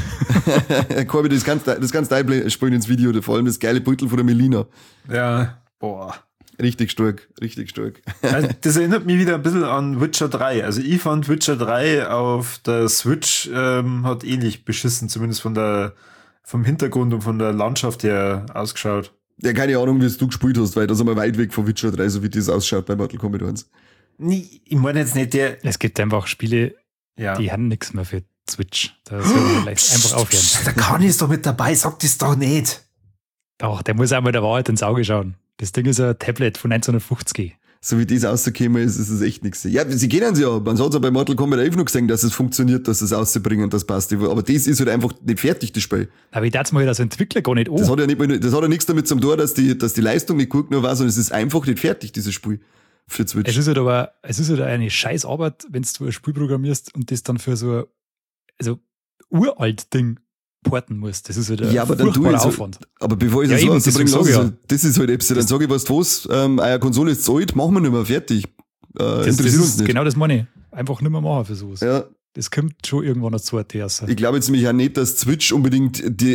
Corby, das kannst du einspielen ins Video, vor allem das geile Beutel von der Melina. Ja, boah. Richtig stark, richtig stark. Also das erinnert mich wieder ein bisschen an Witcher 3. Also ich fand Witcher 3 auf der Switch hat ähnlich beschissen, zumindest vom Hintergrund und von der Landschaft her ausgeschaut. Ja, keine Ahnung, wie du gespielt hast, weil das ist einmal weit weg von Witcher 3, so wie das ausschaut bei Mortal Kombat 1. Nee, ich meine jetzt nicht Es gibt einfach Spiele, die haben nichts mehr für Switch. Da soll man vielleicht einfach aufhören. Der Kani ist doch mit dabei, sag das doch nicht. Doch, der muss einmal der Wahrheit ins Auge schauen. Das Ding ist ein Tablet von 1950. So wie das rausgekommen ist, ist es echt nichts. Ja, sie kennen sie ja. Man hat es ja bei Mortal Kombat 11 noch gesehen, dass es funktioniert, dass es rauszubringen und das passt. Aber das ist halt einfach nicht fertig, das Spiel. Aber ich dachte mal, als Entwickler gar nicht an. Das hat ja nichts damit zu tun, dass die Leistung nicht gut genug war, sondern es ist einfach nicht fertig, dieses Spiel. Für Switch. Es ist halt eine scheiß Arbeit, wenn du ein Spiel programmierst und das dann für so ein uralt Ding porten musst. Das ist halt ein furchtbarer Aufwand. Aber bevor ich das so auszubringen lasse, das ist halt Epsi. Dann sage ich, eure Konsole ist zu alt, machen wir nicht mehr fertig. Das interessiert uns nicht. Genau das meine ich. Einfach nicht mehr machen für sowas. Ja. Das kommt schon irgendwann dazu. Ich glaube jetzt nämlich auch nicht, dass Switch unbedingt die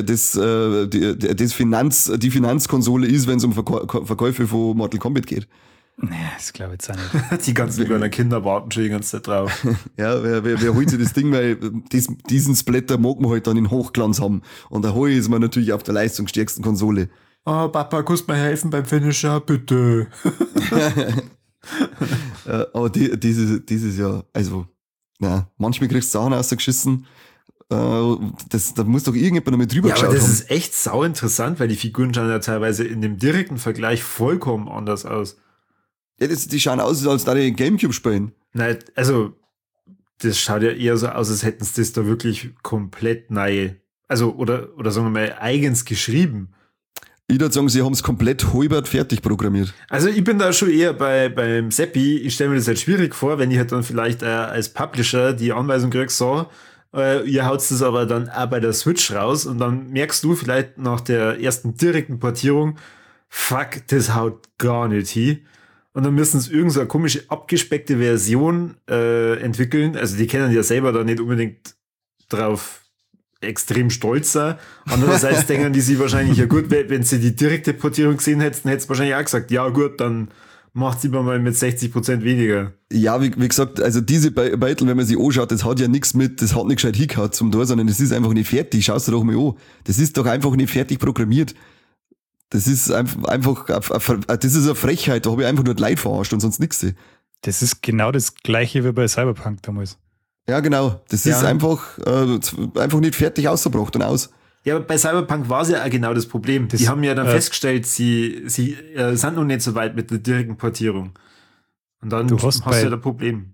Finanzkonsole ist, wenn es um Verkäufe von Mortal Kombat geht. Nee, das glaube ich jetzt auch nicht. Die ganzen kleinen Kinder warten schon die ganze Zeit drauf. Ja, wer holt sich das Ding, weil diesen Splatter mag man halt dann in Hochglanz haben. Und da hole ich es mir natürlich auf der leistungsstärksten Konsole. Oh, Papa, kannst du mir helfen beim Finisher? Bitte. Aber dieses Jahr, also, manchmal kriegst du Sachen rausgeschissen. Da muss doch irgendjemand noch mit drüber geschaut aber das haben. ist echt sau interessant, weil die Figuren schauen ja teilweise in dem direkten Vergleich vollkommen anders aus. Ja, die schauen aus, als da die Gamecube spielen. Nein, also, das schaut ja eher so aus, als hätten sie das da wirklich komplett neu, also, oder sagen wir mal, eigens geschrieben. Ich würde sagen, sie haben es komplett halbert fertig programmiert. Also ich bin da schon eher beim Seppi. Ich stelle mir das halt schwierig vor, wenn ich halt dann vielleicht als Publisher die Anweisung kriege, so, ihr haut das aber dann auch bei der Switch raus und dann merkst du vielleicht nach der ersten direkten Portierung, fuck, das haut gar nicht hin. Und dann müssen sie irgend so eine komische, abgespeckte Version entwickeln. Also die können ja selber da nicht unbedingt drauf extrem stolz sein. Andererseits denken die sich wahrscheinlich, ja gut, wenn sie die direkte Portierung gesehen hätten, hätten sie wahrscheinlich auch gesagt, ja gut, dann macht sie mal mit 60% weniger. Ja, wie gesagt, also diese Beitel, wenn man sie anschaut, das hat nicht gescheit hingehauen zum Tor, sondern das ist einfach nicht fertig. Schau's dir doch mal an. Das ist doch einfach nicht fertig programmiert. Das ist einfach, das ist eine Frechheit, da habe ich einfach nur die Leute verarscht und sonst nichts. Das ist genau das Gleiche wie bei Cyberpunk damals. Ja, genau. Das ist einfach nicht fertig ausgebracht und aus. Ja, aber bei Cyberpunk war es ja auch genau das Problem. Die haben ja dann festgestellt, sie sind noch nicht so weit mit der direkten Portierung. Und dann hast du ja das Problem.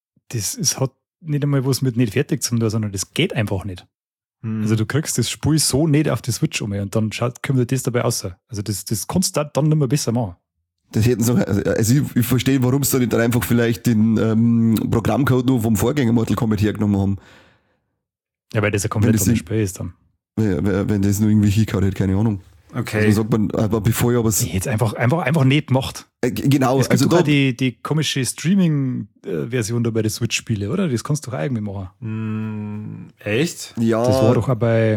Hat nicht einmal was mit nicht fertig zu tun, sondern das geht einfach nicht. Also du kriegst das Spiel so nicht auf die Switch um und dann kommt das dabei raus. Also das kannst du dann nicht mehr besser machen. Das hätten sie, also ich verstehe, warum sie da nicht einfach vielleicht den Programmcode nur vom Vorgänger Mortal Kombat hergenommen haben. Ja, weil das ein komplett anderes Spiel ist dann. Wenn das nur irgendwie hingehauen hätte, keine Ahnung. Okay. Also sagt man, aber bevor ich aber es. Jetzt einfach nicht gemacht. Genau. Es gibt also die komische Streaming-Version da bei den Switch-Spiele, oder? Das kannst du doch auch irgendwie machen. Echt? Ja. Das war doch auch bei,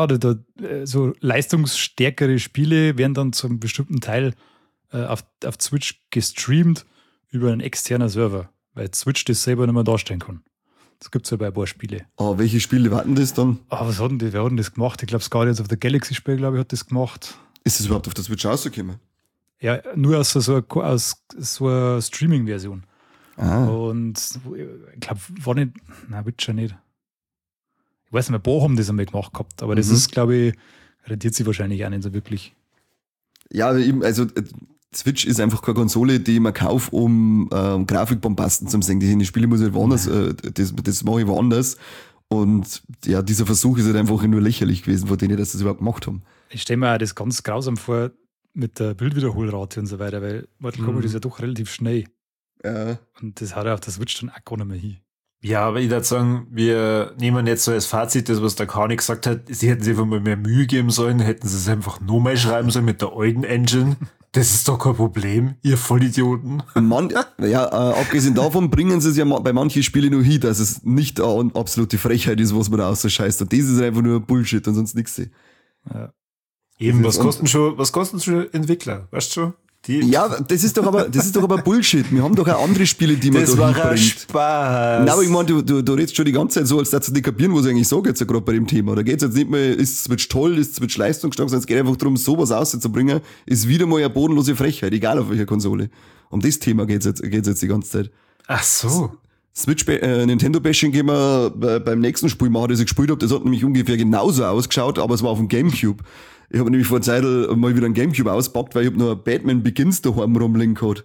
so leistungsstärkere Spiele werden dann zum bestimmten Teil auf Switch gestreamt über einen externen Server, weil Switch das selber nicht mehr darstellen kann. Das gibt es ja bei ein paar Spiele. Welche Spiele warten das dann? Wer hat denn das gemacht? Ich glaube, Guardians of the Galaxy Spiel, hat das gemacht. Ist das überhaupt auf der Switch rausgekommen? Ja, nur aus so einer Streaming-Version. Und ich glaube, war nicht, Witcher nicht. Ich weiß nicht mehr, ein paar haben das einmal gemacht gehabt, aber das ist, glaube ich, rentiert sich wahrscheinlich auch nicht so wirklich. Ja, also Switch ist einfach keine Konsole, die man kauft, um Grafikbombasten zu sehen. Die Spiele muss ich woanders, das mache ich woanders. Und ja, dieser Versuch ist halt einfach nur lächerlich gewesen von denen, dass sie das überhaupt gemacht haben. Ich stelle mir auch das ganz grausam vor mit der Bildwiederholrate und so weiter, weil Mortal Kombat ist ja doch relativ schnell. Ja. Und das hat ja auf der Switch dann auch gar nicht mehr hin. Ja, aber ich würde sagen, wir nehmen jetzt so als Fazit das, was der Kani gesagt hat. Sie hätten sich einfach mal mehr Mühe geben sollen, hätten sie es einfach nur mal schreiben sollen mit der alten Engine. Das ist doch kein Problem, ihr Vollidioten. Abgesehen davon bringen sie es ja bei manchen Spielen nur hin, dass es nicht eine absolute Frechheit ist, was man da ausscheißt. Und das ist einfach nur Bullshit und sonst nichts. Ja. Eben, was kosten schon Entwickler, weißt du schon? Das ist doch aber Bullshit. Wir haben doch auch andere Spiele, die man da hinbringt. Das war Spaß. Nein, aber ich meine, du redest schon die ganze Zeit so, als dass du nicht kapieren, was ich eigentlich sage jetzt ja gerade bei dem Thema. Da geht's jetzt nicht mehr, ist Switch toll, ist Switch leistungsstark, sondern es geht einfach darum, sowas auszubringen, ist wieder mal eine bodenlose Frechheit, egal auf welcher Konsole. Um das Thema geht's jetzt die ganze Zeit. Ach so. Nintendo-Bashing gehen wir beim nächsten Spiel machen, das ich gespielt habe. Das hat nämlich ungefähr genauso ausgeschaut, aber es war auf dem Gamecube. Ich habe nämlich vor der Zeit mal wieder einen Gamecube auspackt, weil ich habe noch Batman Begins daheim rumliegen gehabt.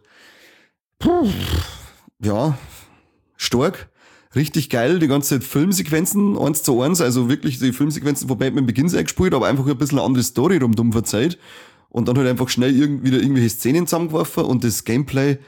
Ja, stark. Richtig geil, die ganze Zeit Filmsequenzen 1:1, also wirklich die Filmsequenzen von Batman Begins eingespielt, aber einfach ein bisschen eine andere Story rundum verzeiht. Und dann halt einfach schnell wieder irgendwelche Szenen zusammengeworfen und das Gameplay,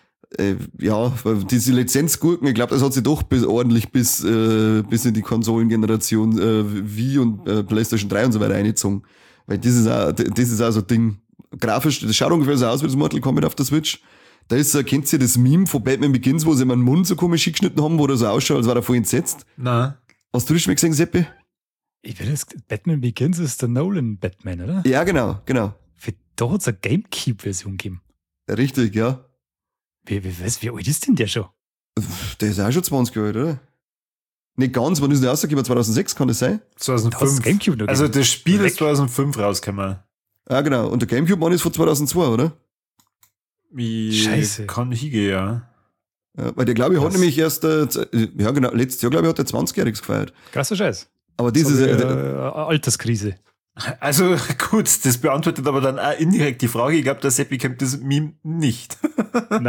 diese Lizenzgurken, ich glaube, das hat sich doch ordentlich bis in die Konsolengeneration Wii und PlayStation 3 und so weiter eingezogen. Weil das ist auch so ein Ding. Grafisch, das schaut ungefähr so aus wie das Mortal Kombat auf der Switch. Da ist kennt ihr das Meme von Batman Begins, wo sie ihm einen Mund so komisch geschnitten haben, wo der so ausschaut, als war er voll entsetzt? Nein. Hast du das schon mal gesehen, Seppi? Batman Begins ist der Nolan Batman, oder? Ja, genau. Da hat es eine Gamecube-Version gegeben. Richtig, ja. Wie alt ist denn der schon? Der ist auch schon 20 Jahre alt, oder? Nicht ganz, wann ist der rausgekommen? 2006, kann das sein? 2005. Gamecube also das Spiel ist 2005 rausgekommen. Ja, genau. Und der Gamecube-Mann ist von 2002, oder? Scheiße. Kann hingehen, ja. Ja, weil der, glaube ich, hat nämlich erst, ja genau, letztes Jahr, glaube ich, hat er 20-Jähriges gefeiert. Krasser Scheiß. Aber dieses, Alterskrise. Also gut, das beantwortet aber dann auch indirekt die Frage. Ich glaube, der Seppi kennt das Meme nicht. Nein.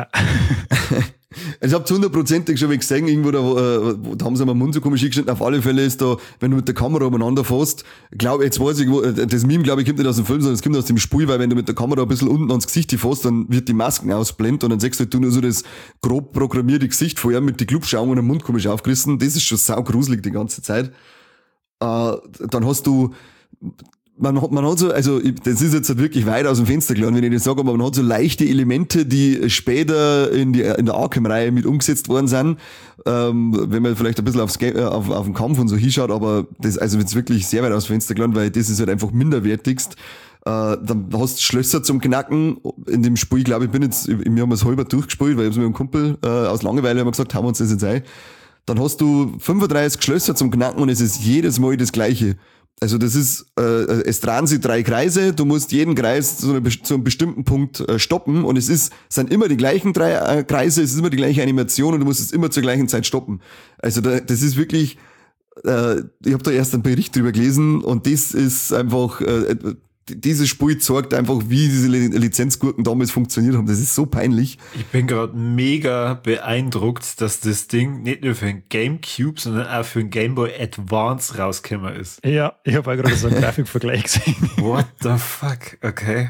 ich habe zu 100%ig schon gesehen, irgendwo da haben sie mal den Mund so komisch hingeschnitten. Auf alle Fälle ist da, wenn du mit der Kamera umeinander fährst, jetzt weiß ich, das Meme, glaube ich, kommt nicht aus dem Film, sondern es kommt aus dem Spiel, weil wenn du mit der Kamera ein bisschen unten ans Gesicht fährst, dann wird die Masken ausblendet und dann siehst du halt nur so das grob programmierte Gesicht vorher mit den Glubschaugen und dem Mund komisch aufgerissen. Das ist schon saugruselig die ganze Zeit. Dann hast du, man hat so, also das ist jetzt halt wirklich weit aus dem Fenster gelangt, wenn ich das sage, aber man hat so leichte Elemente, die später in der Arkham-Reihe mit umgesetzt worden sind, wenn man vielleicht ein bisschen auf den Kampf und so hinschaut, aber das also jetzt wirklich sehr weit aus dem Fenster gelangt, weil das ist halt einfach minderwertigst. Dann hast du Schlösser zum Knacken in dem Spiel, glaube ich, wir haben es halber durchgespielt, weil ich hab's mit einem Kumpel aus Langeweile haben wir gesagt, haben wir uns das jetzt ein. Dann hast du 35 Schlösser zum Knacken und es ist jedes Mal das Gleiche. Also das ist, es drehen sich 3 Kreise, du musst jeden Kreis zu einem bestimmten Punkt stoppen und sind immer die gleichen 3 Kreise, es ist immer die gleiche Animation und du musst es immer zur gleichen Zeit stoppen. Also das ist wirklich, ich habe da erst einen Bericht drüber gelesen und das ist einfach, dieses Spiel zeigt einfach, wie diese Lizenzgurken damals funktioniert haben. Das ist so peinlich. Ich bin gerade mega beeindruckt, dass das Ding nicht nur für den GameCube, sondern auch für den Game Boy Advance rausgekommen ist. Ja, ich habe auch gerade so einen Grafikvergleich gesehen. What the fuck? Okay.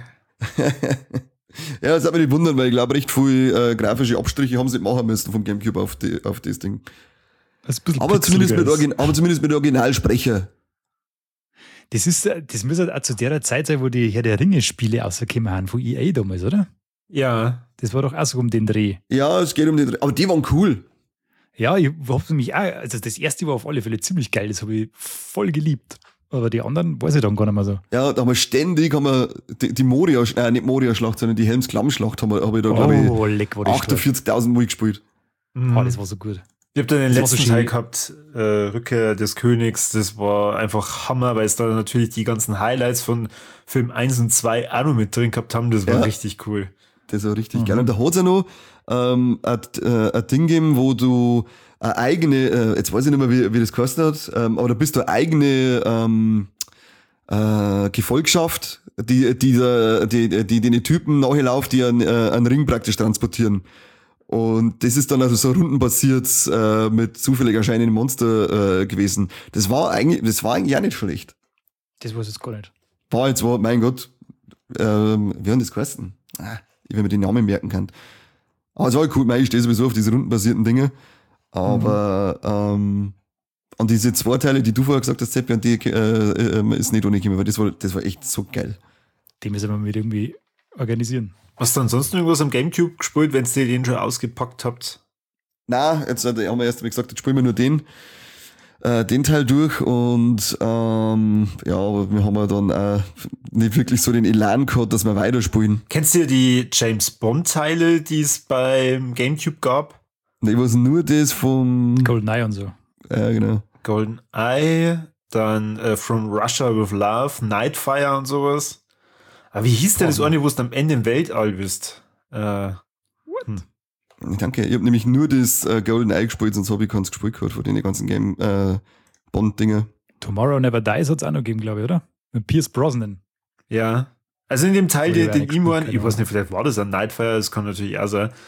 Ja, das hat mich nicht wundern, weil ich glaube, recht viel grafische Abstriche haben sie machen müssen vom GameCube auf das Ding. Das ist ein bisschen aber zumindest mit Originalsprecher. Das müsste auch zu der Zeit sein, wo die Herr der Ringe-Spiele rausgekommen haben, von EA damals, oder? Ja. Das war doch auch so um den Dreh. Ja, es geht um den Dreh. Aber die waren cool. Ja, ich hab mich auch, also das erste war auf alle Fälle ziemlich geil, das habe ich voll geliebt. Aber die anderen weiß ich dann gar nicht mehr so. Ja, da haben wir die Moria, nicht Moria-Schlacht, sondern die Helms-Klamm-Schlacht habe ich da, glaube ich, 48.000 Mal gespielt. Oh, das war so gut. Ich habe dann den letzten Teil gehabt, Rückkehr des Königs, das war einfach Hammer, weil es da natürlich die ganzen Highlights von Film 1 und 2 auch noch mit drin gehabt haben, das war richtig cool. Das war richtig geil. Und da hat es ja noch ein Ding gegeben, wo du eine eigene, jetzt weiß ich nicht mehr, wie das gekostet hat, aber da bist du eine eigene Gefolgschaft, die den Typen nachlaufen, die einen Ring praktisch transportieren. Und das ist dann also so rundenbasiert mit zufällig erscheinenden Monster gewesen. Das war eigentlich auch nicht schlecht. Das weiß ich jetzt gar nicht. Mein Gott, wie haben das geheißen? Ich will mir den Namen merken kann. Aber es war cool, ich stehe sowieso auf diese rundenbasierten Dinge. Aber an diese 2 Teile, die du vorher gesagt hast, Seppi, an die ist nicht ohne gekommen, weil das war echt so geil. Die müssen wir mit irgendwie organisieren. Hast du ansonsten irgendwas am Gamecube gespielt, wenn ihr den schon ausgepackt habt? Na, jetzt haben wir erst mal gesagt, jetzt spielen wir nur den Teil durch und aber wir haben ja dann auch nicht wirklich so den Elan gehabt, dass wir weiterspielen. Kennst du die James Bond Teile, die es beim Gamecube gab? Ne, ich weiß nur das vom GoldenEye und so. Ja, genau. GoldenEye, dann From Russia with Love, Nightfire und sowas. Aber wie hieß denn das eine, wo du am Ende im Weltall bist? Danke, ich habe nämlich nur das GoldenEye gespielt, sonst habe ich keins gespielt gehabt von den ganzen Game Bond-Dinger. Tomorrow Never Dies hat es auch noch gegeben, glaube ich, oder? Mit Pierce Brosnan. Ja. Also in dem Teil, den ich meine, ich weiß nicht, vielleicht war das ein Nightfire, das kann natürlich auch sein.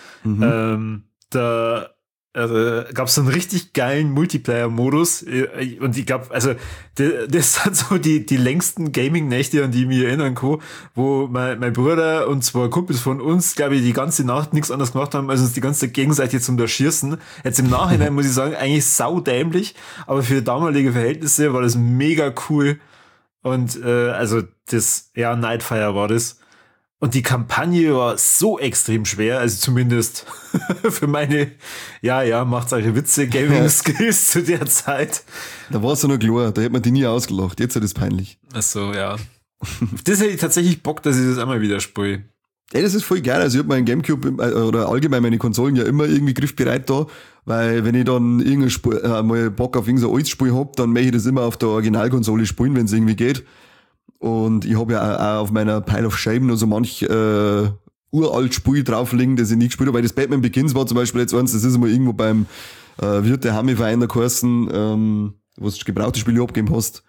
Da gab es so einen richtig geilen Multiplayer-Modus und ich glaube, also das sind so die längsten Gaming-Nächte, an die ich mich erinnern kann, wo mein Bruder und 2 Kumpels von uns, glaube ich, die ganze Nacht nichts anderes gemacht haben, als uns die ganze Zeit gegenseitig zum Erschießen. Jetzt im Nachhinein muss ich sagen, eigentlich saudämlich, aber für damalige Verhältnisse war das mega cool und also das, ja, Nightfire war das. Und die Kampagne war so extrem schwer, also zumindest für meine, macht solche Witze, Gaming-Skills zu der Zeit. Da war es ja noch klar, da hätte man die nie ausgelacht, jetzt ist das peinlich. Ach so, ja. Das hätte ich tatsächlich Bock, dass ich das einmal wieder spiele. Ja, das ist voll geil, also ich habe meinen Gamecube oder allgemein meine Konsolen ja immer irgendwie griffbereit da, weil wenn ich dann irgendein Spiel, mal Bock auf irgendein altes Spiel hab, dann möchte ich das immer auf der Originalkonsole spielen, wenn es irgendwie geht. Und ich habe ja auch auf meiner Pile of Shame nur so manch uralt Spiel drauflegen, das ich nie gespielt habe, weil das Batman Begins war zum Beispiel jetzt eins, das ist mal irgendwo beim Wirte Hami-Verein der Kursen, wo du gebrauchte Spiele abgegeben hast.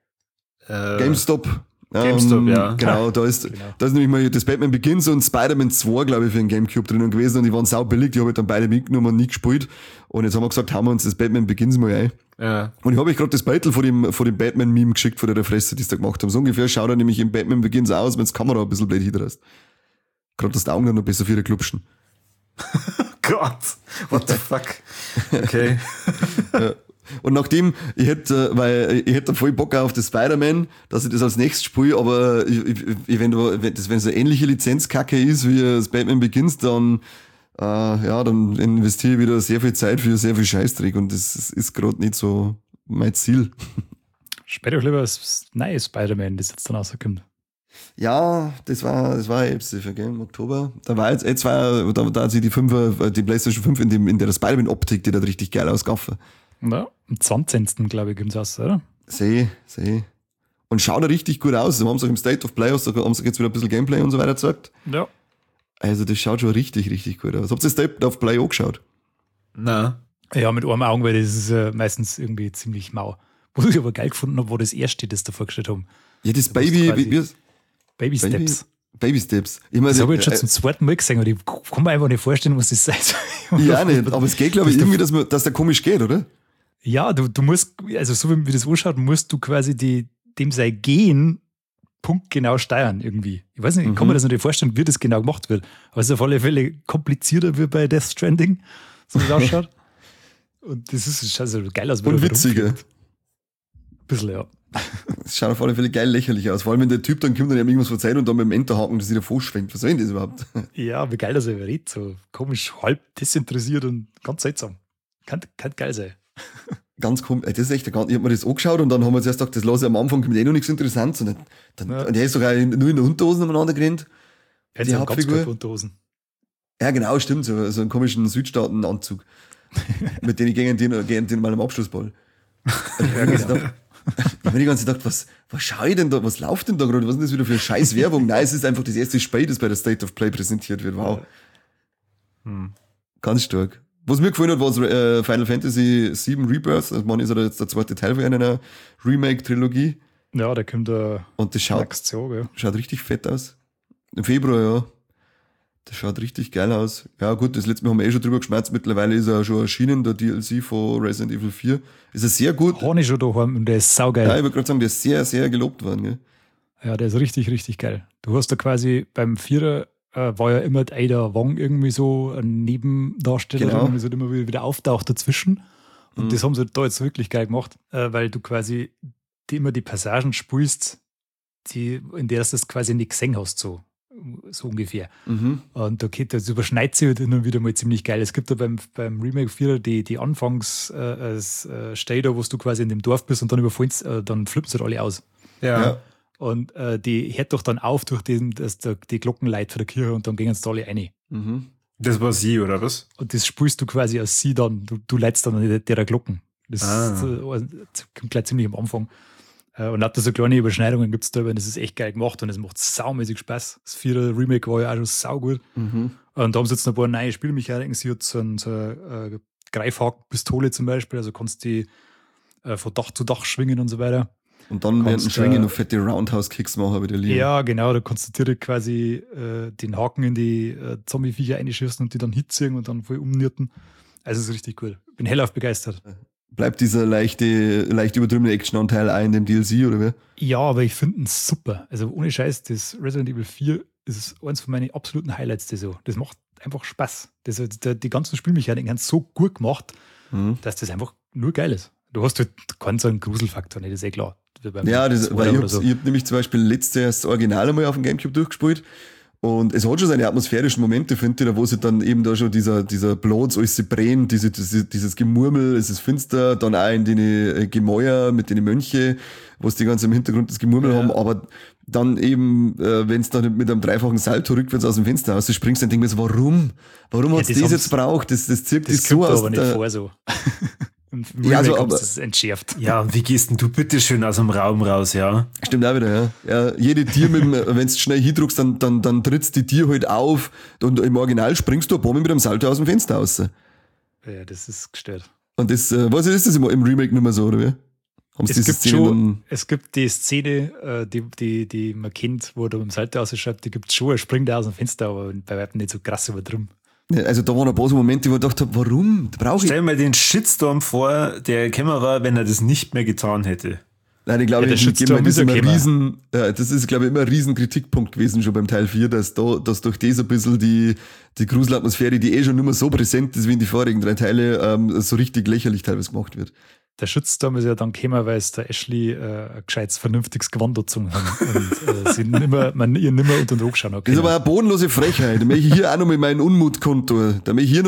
GameStop. GameStop, ja. Genau, da ist nämlich mal das Batman Begins und Spider-Man 2, glaube ich, für den Gamecube drinnen gewesen und die waren sau billig, die habe ich dann beide mitgenommen und nie gespielt. Und jetzt haben wir gesagt, hauen wir uns das Batman Begins mal ein. Ja. Und ich habe euch gerade das Beitel von dem Batman-Meme geschickt, von der Fresse, die sie da gemacht haben. So ungefähr schaut er nämlich im Batman Begins aus, wenn die Kamera ein bisschen blöd hinterlässt. Gerade, dass die Augen dann noch besser für ihre klupschen. Gott, what the fuck. Okay. Ja. Und nachdem, ich hätte voll Bock auf das Spider-Man, dass ich das als nächstes spiele, aber wenn so eine ähnliche Lizenzkacke ist wie das Batman Begins, dann investiere ich wieder sehr viel Zeit für sehr viel Scheißdreck und das ist gerade nicht so mein Ziel. Später auch lieber das neue Spider-Man, das jetzt dann rauskommt. Ja, das war jetzt im Oktober. Da hat sie die PlayStation 5 in der Spider-Man-Optik, die da richtig geil ausgaffe. Ja, am 20. glaube ich, gibt es aus, oder? Seh. Und schaut da richtig gut aus. Sie haben es auch im State of Play, haben sie jetzt wieder ein bisschen Gameplay und so weiter gezeigt. Ja. Also das schaut schon richtig, richtig gut aus. Habt ihr State of Play angeschaut? Na. Ja, mit einem Augen, weil das ist meistens irgendwie ziemlich mau. Was ich aber geil gefunden habe, war das erste, das da vorgestellt haben. Ja, das Baby Steps. Baby Steps. Ich meine, Das habe ich jetzt schon zum zweiten Mal gesehen und ich kann mir einfach nicht vorstellen, was das sei. Ja, nicht. Aber es geht, glaube ich, irgendwie, dass der komisch geht, oder? Ja, du musst, also so wie das anschaut, musst du quasi dem sein Gehen punktgenau steuern irgendwie. Ich weiß nicht, ich kann mir das nicht vorstellen, wie das genau gemacht wird. Aber es ist auf alle Fälle komplizierter wie bei Death Stranding, so wie es ausschaut. Und das ist also geil aus. Und witziger. Ein bisschen, ja. Das schaut auf alle Fälle geil lächerlich aus. Vor allem, wenn der Typ dann kommt und ihm irgendwas verzeiht und dann mit dem Enterhaken das wieder vorschwenkt. Was soll denn das überhaupt? Ja, wie geil das er redet. So komisch, halb desinteressiert und ganz seltsam. Kann geil sein. Ganz komisch. Das ist echt, ich habe mir das angeschaut und dann haben wir zuerst gedacht, das lasse ich am Anfang kommt noch nichts Interessantes. Und der ist sogar nur in der Unterhosen umeinander gerannt. Die Hauptfigur. Ja, genau, stimmt. So einen komischen Südstaaten-Anzug. mit denen ich gegen den mal am Abschlussball. Ja, genau. Ich habe die ganze Zeit gedacht, was schaue ich denn da, was läuft denn da gerade, was ist denn das wieder für eine scheiß Werbung? Nein, es ist einfach das erste Spiel, das bei der State of Play präsentiert wird. Wow. Ganz stark. Was mir gefallen hat, war Final Fantasy VII Rebirth. Also man ist ja jetzt der zweite Teil von einer Remake-Trilogie. Ja, da kommt der und das schaut richtig fett aus. Im Februar, ja. Das schaut richtig geil aus. Ja gut, das letzte Mal haben wir schon drüber geschmerzt. Mittlerweile ist er schon erschienen, der DLC von Resident Evil 4. Ist er sehr gut. Habe ich schon daheim und der ist saugeil. Ja, ich würde gerade sagen, der ist sehr, sehr gelobt worden. Gell? Ja, der ist richtig, richtig geil. Du hast da quasi beim Vierer war ja immer Ada Wong irgendwie so ein Nebendarsteller, die halt immer wieder auftaucht dazwischen. Und das haben sie da jetzt wirklich geil gemacht, weil du quasi immer die Passagen spielst, in der du das quasi nicht gesehen hast, so ungefähr. Und das überschneidet sich halt immer wieder mal ziemlich geil. Es gibt da beim Remake 4 die Anfangsstelle, wo du quasi in dem Dorf bist und dann überfallst, dann flippen sie halt alle aus. Ja. Und die hört doch dann auf durch die Glockenleit von der Kirche und dann gehen sie da alle rein. Das war sie, oder was? Und das spielst du quasi als sie dann. Du leitest dann der Glocken. Das kommt gleich ziemlich am Anfang. Und hat da so kleine Überschneidungen gibt es da, und das ist echt geil gemacht und es macht saumäßig Spaß. Das 4er Remake war ja auch schon saugut. Und da haben sie jetzt noch ein paar neue Spielmechaniken. Sie hat so eine Greifhakenpistole zum Beispiel, also kannst die von Dach zu Dach schwingen und so weiter. Und dann werden Schwingen noch fette Roundhouse-Kicks machen, wieder lieben. Ja, genau, da kannst du direkt quasi den Haken in die Zombie-Viecher einschießen und die dann hitziehen und dann voll umnirten. Also es ist richtig cool. Bin hellauf begeistert. Bleibt dieser leicht übertriebene Action-Anteil auch in dem DLC, oder wie? Ja, aber ich finde ihn super. Also ohne Scheiß, das Resident Evil 4 ist eins von meinen absoluten Highlights. Das macht einfach Spaß. Die ganzen Spielmechaniken haben so gut gemacht, dass das einfach nur geil ist. Du hast halt keinen so einen Gruselfaktor, nicht, das ist eh klar. Ja, weil ich hab nämlich zum Beispiel letztes Original einmal auf dem Gamecube durchgespielt und es hat schon seine atmosphärischen Momente, finde ich, da wo sie dann eben da schon dieser Blut, alles sie brennen, dieses Gemurmel, es ist finster, dann auch in den Gemäuer mit den Mönche, wo es die ganze im Hintergrund das Gemurmel haben, aber dann eben, wenn es dann mit einem dreifachen Salto rückwärts aus dem Fenster raus springst, dann denkst du mir so, warum hat es das jetzt braucht? Das zirkt das so aus. aber nicht vor so. Im Ja, also, Remake aber- ist es entschärft. Ja, und wie gehst denn du bitte schön aus dem Raum raus, ja? Stimmt auch wieder, ja. Ja, jede Tier, wenn du schnell hindruckst, dann trittst die Tier halt auf und im Original springst du ein paar Mal mit einem Salto aus dem Fenster raus. Ja, das ist gestört. Und das, was ist das im Remake nicht mehr so, oder wie? Haben sie Es diese gibt, Szene schon, es gibt die Szene, die man kennt, wo der mit dem Salto rausschreibt, die gibt es schon, er springt da aus dem Fenster, aber bei weitem nicht so krass übertrieben. dann, also da waren ein paar so Momente, wo ich gedacht habe, warum? Brauche ich. Stell dir mal den Shitstorm vor, der gekommen war, wenn er das nicht mehr getan hätte. Nein, ich glaube, Ja, der das Shitstorm ist ist immer okay, das ist, glaube ich, immer ein riesen Kritikpunkt gewesen, schon beim Teil 4, dass durch das ein bisschen die Gruselatmosphäre, die schon nicht mehr so präsent ist wie in die vorigen 3 Teile, so richtig lächerlich teilweise gemacht wird. Der Shitstorm ist ja dann gekommen, weil es der Ashley ein gescheites, vernünftiges Gewand dazu haben und sie man ihr nimmer unter den Druck schauen. Das ist aber eine bodenlose Frechheit. Da möchte ich hier auch noch mit meinem Unmut kundtun.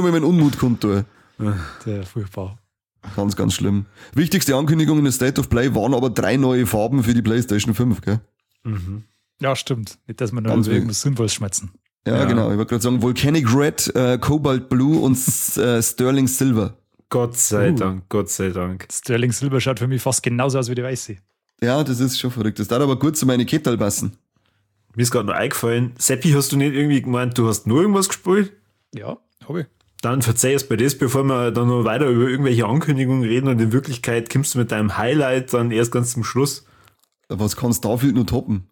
Der furchtbar. Ganz, ganz schlimm. Wichtigste Ankündigung in der State of Play waren aber 3 neue Farben für die PlayStation 5, gell? Ja, stimmt. Nicht, dass wir noch Ganz über irgendwas Sinnvolles schmerzen. Ja, genau. Ich wollte gerade sagen, Volcanic Red, Cobalt Blue und Sterling Silver. Gott sei Dank, Gott sei Dank. Sterling Silver schaut für mich fast genauso aus wie die Weiße. Ja, das ist schon verrückt. Das darf aber gut zu meine Kettel passen. Mir ist gerade noch eingefallen, Seppi, hast du nicht irgendwie gemeint, du hast nur irgendwas gespielt? Ja, habe ich. Dann verzeih es bei das, bevor wir dann noch weiter über irgendwelche Ankündigungen reden und in Wirklichkeit kommst du mit deinem Highlight dann erst ganz zum Schluss. Was kann Starfield nur toppen?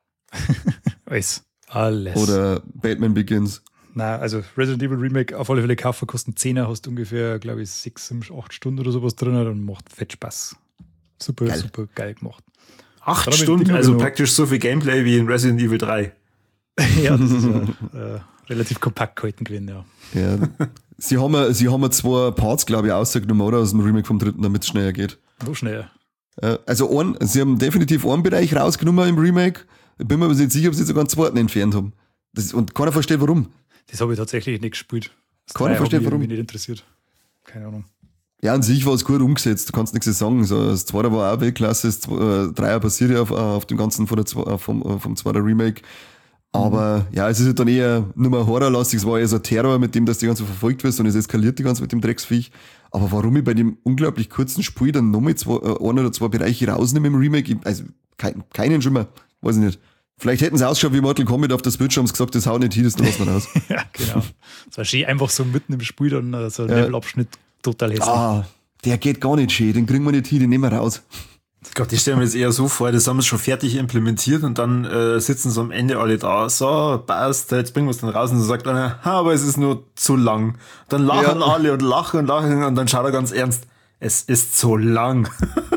Alles. Alles. Oder Batman Begins. Na, also Resident Evil Remake auf alle Fälle kaufen, kosten 10er, hast ungefähr, glaube ich, 6, 8 Stunden oder sowas drin und macht fett Spaß. Super, Geil. super geil gemacht. 8 Dann hab ich Stunden, Dinge also genug. praktisch so viel Gameplay wie in Resident Evil 3. Ja, das ist ja relativ kompakt gehalten gewesen, ja. Ja. Sie haben ja 2 Parts, glaube ich, ausgenommen, oder? Aus dem Remake vom 3., damit es schneller geht. Noch schneller. Also sie haben definitiv einen Bereich rausgenommen im Remake. Ich bin mir aber nicht sicher, ob sie sogar einen zweiten entfernt haben. Und keiner versteht, warum. Das habe ich tatsächlich nicht gespielt. Das Keiner 3 hat versteht, mich warum. irgendwie nicht interessiert. Keine Ahnung. Ja, an sich war es gut umgesetzt, du kannst nichts sagen. So, das 2. war auch Weltklasse, das 3er basiert ja auf dem ganzen vom 2. Remake. Aber ja, es ist halt dann eher nur mehr horrorlastig, es war eher so Terror, mit dem, dass die ganze Zeit verfolgt wirst und es eskaliert die ganze mit dem Drecksviech. Aber warum ich bei dem unglaublich kurzen Spiel dann nochmal 1 oder 2 Bereiche rausnehme im Remake, also keinen schon mal, weiß ich nicht. Vielleicht hätten sie ausgeschaut wie Mortal Kombat auf der Switch, haben sie gesagt, das haut nicht hin, das lassen wir raus. Ja, genau. Das war schön einfach so mitten im Spiel dann so ein Levelabschnitt total hässlich. Der geht gar nicht schön, den kriegen wir nicht hin, den nehmen wir raus. Gott, ich stelle mir jetzt eher so vor, das haben sie schon fertig implementiert und dann sitzen sie am Ende alle da, so, passt, jetzt bringen wir es dann raus und so sagt einer, aber es ist nur zu lang. Dann lachen alle und lachen und dann schaut er ganz ernst, es ist zu lang.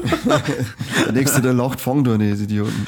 Der Nächste, der lacht, fang doch nicht, Idioten.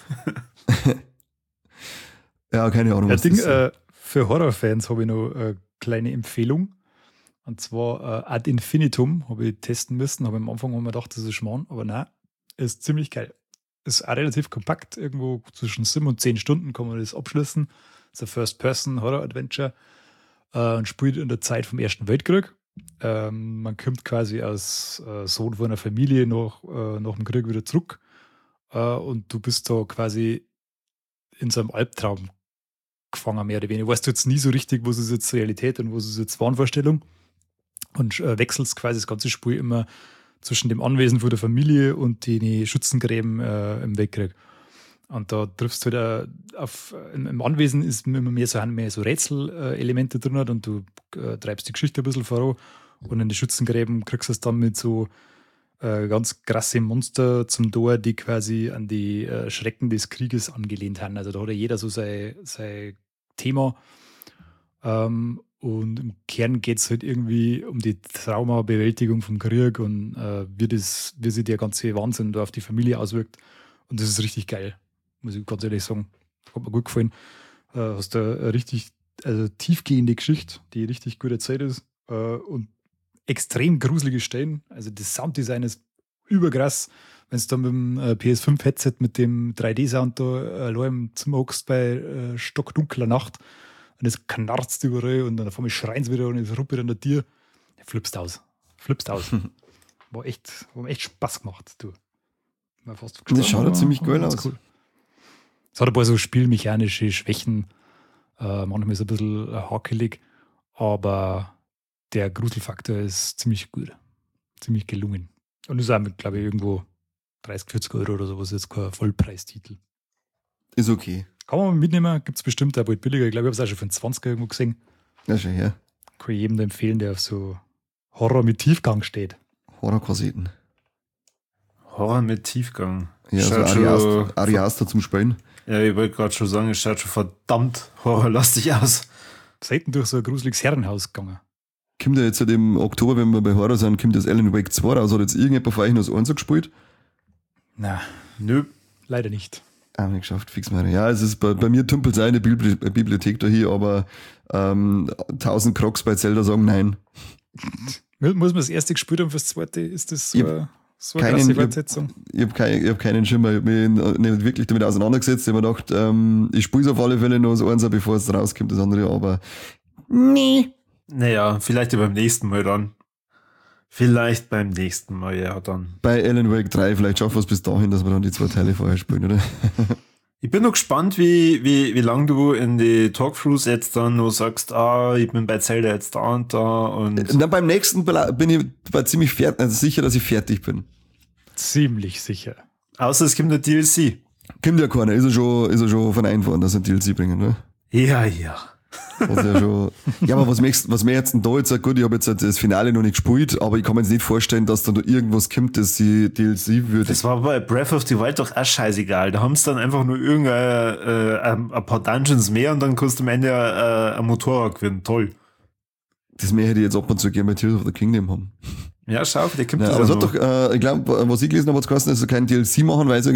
Ja, keine Ahnung, was das ist. Für Horrorfans habe ich noch eine kleine Empfehlung. Und zwar Ad Infinitum habe ich testen müssen. Habe am Anfang mir gedacht, das ist Schmarrn, aber nein, ist ziemlich geil. Ist auch relativ kompakt, irgendwo zwischen 7 und 10 Stunden kann man das abschließen. Ist ein First-Person-Horror-Adventure und spielt in der Zeit vom Ersten Weltkrieg. Man kommt quasi als Sohn von einer Familie nach dem Krieg wieder zurück und du bist da quasi in so einem Albtraum gefangen, mehr oder weniger. Weißt du jetzt nie so richtig, was ist jetzt Realität und was ist jetzt Wahnvorstellung und wechselst quasi das ganze Spiel immer zwischen dem Anwesen von der Familie und den Schützengräben im Weltkrieg. Und da triffst du halt im Anwesen ist immer mehr so Rätselelemente drin und du treibst die Geschichte ein bisschen voran und in den Schützengräben kriegst du es dann mit so ganz krasse Monster zum Tor, die quasi an die Schrecken des Krieges angelehnt haben. Also da hat ja jeder so sein Thema. Und im Kern geht es halt irgendwie um die Traumabewältigung vom Krieg und wie sich der ganze Wahnsinn da auf die Familie auswirkt. Und das ist richtig geil, muss ich ganz ehrlich sagen. Hat mir gut gefallen. Hast da eine richtig tiefgehende Geschichte, die richtig gut erzählt ist und extrem gruselige Stellen. Also das Sounddesign ist überkrass. Wenn du dann mit dem PS5-Headset mit dem 3D-Sound da allein im Zimmer hockst bei stockdunkler Nacht und es knarzt überall und dann vor mir schreien sie wieder und es ruppert an der Tür. Ja, flippst aus. War echt Spaß gemacht, du. Fast Das schaut ja ziemlich geil ganz aus. Cool. Es hat ein paar so spielmechanische Schwächen. Manchmal ist es ein bisschen hakelig, aber der Gruselfaktor ist ziemlich gut. ziemlich gelungen. Und ist auch mit, glaube ich, irgendwo 30, 40 Euro oder sowas, jetzt kein Vollpreistitel. Ist okay. Kann man mal mitnehmen, gibt es bestimmt auch bald billiger. Ich glaube, ich habe es auch schon für einen 20er irgendwo gesehen. Ja, schon her. Kann ich jedem empfehlen, der auf so Horror mit Tiefgang steht. Horrorkassetten. Horror mit Tiefgang. Ja, so Schaut schon- Ariaster zum Spielen. Ja, ich wollte gerade schon sagen, es schaut schon verdammt horrorlastig aus. Selten durch so ein gruseliges Herrenhaus gegangen. Kommt ja jetzt halt im Oktober, wenn wir bei Horror sind, kommt das Alan Wake 2 raus. Hat jetzt irgendjemand von euch noch das 1 gespielt? Na, Nö. leider nicht. Nicht geschafft, fix mal. Ja, es ist bei mir tümpelt es eine Bibliothek da hier, aber 1000 Crocs bei Zelda sagen nein. Muss man das erste gespielt haben fürs zweite? Ist das so, so eine keinen- krasse Fortsetzung? Ich hab keinen Schimmer, ich hab mich nicht wirklich damit auseinandergesetzt. Ich hab mir gedacht, ich spiele es auf alle Fälle noch das 1, bevor es rauskommt, das andere, aber nee. Naja, vielleicht ja beim nächsten Mal dann. Vielleicht beim nächsten Mal, ja dann. Bei Alan Wake 3, vielleicht schaffen wir es bis dahin, dass wir dann die 2 Teile vorher spielen, oder? Ich bin noch gespannt, wie lange du in die Talkthroughs jetzt dann noch sagst, ich bin bei Zelda jetzt da und da und. Na, beim nächsten bin ich ziemlich sicher, dass ich fertig bin. Ziemlich sicher. Außer es gibt eine DLC. Kommt ja keiner, ist er schon von einfahren, dass sie ein DLC bringen, ne? Ja, ja. Was ja, schon, ja, aber was mir jetzt denn da jetzt sagt, gut, ich habe jetzt halt das Finale noch nicht gespielt, aber ich kann mir jetzt nicht vorstellen, dass da noch irgendwas kommt, das die DLC würde. Das war bei Breath of the Wild doch auch scheißegal. Da haben sie dann einfach nur ein paar Dungeons mehr und dann kannst du am Ende ein Motorrad gewinnen. Toll. Das mehr hätte ich jetzt ab und zu gerne bei Tears of the Kingdom haben. Ja, schau, der kommt Ja, das aber es ja hat noch. doch, ich glaube, was ich gelesen habe, hat es geheißen, dass sie kein DLC machen, weil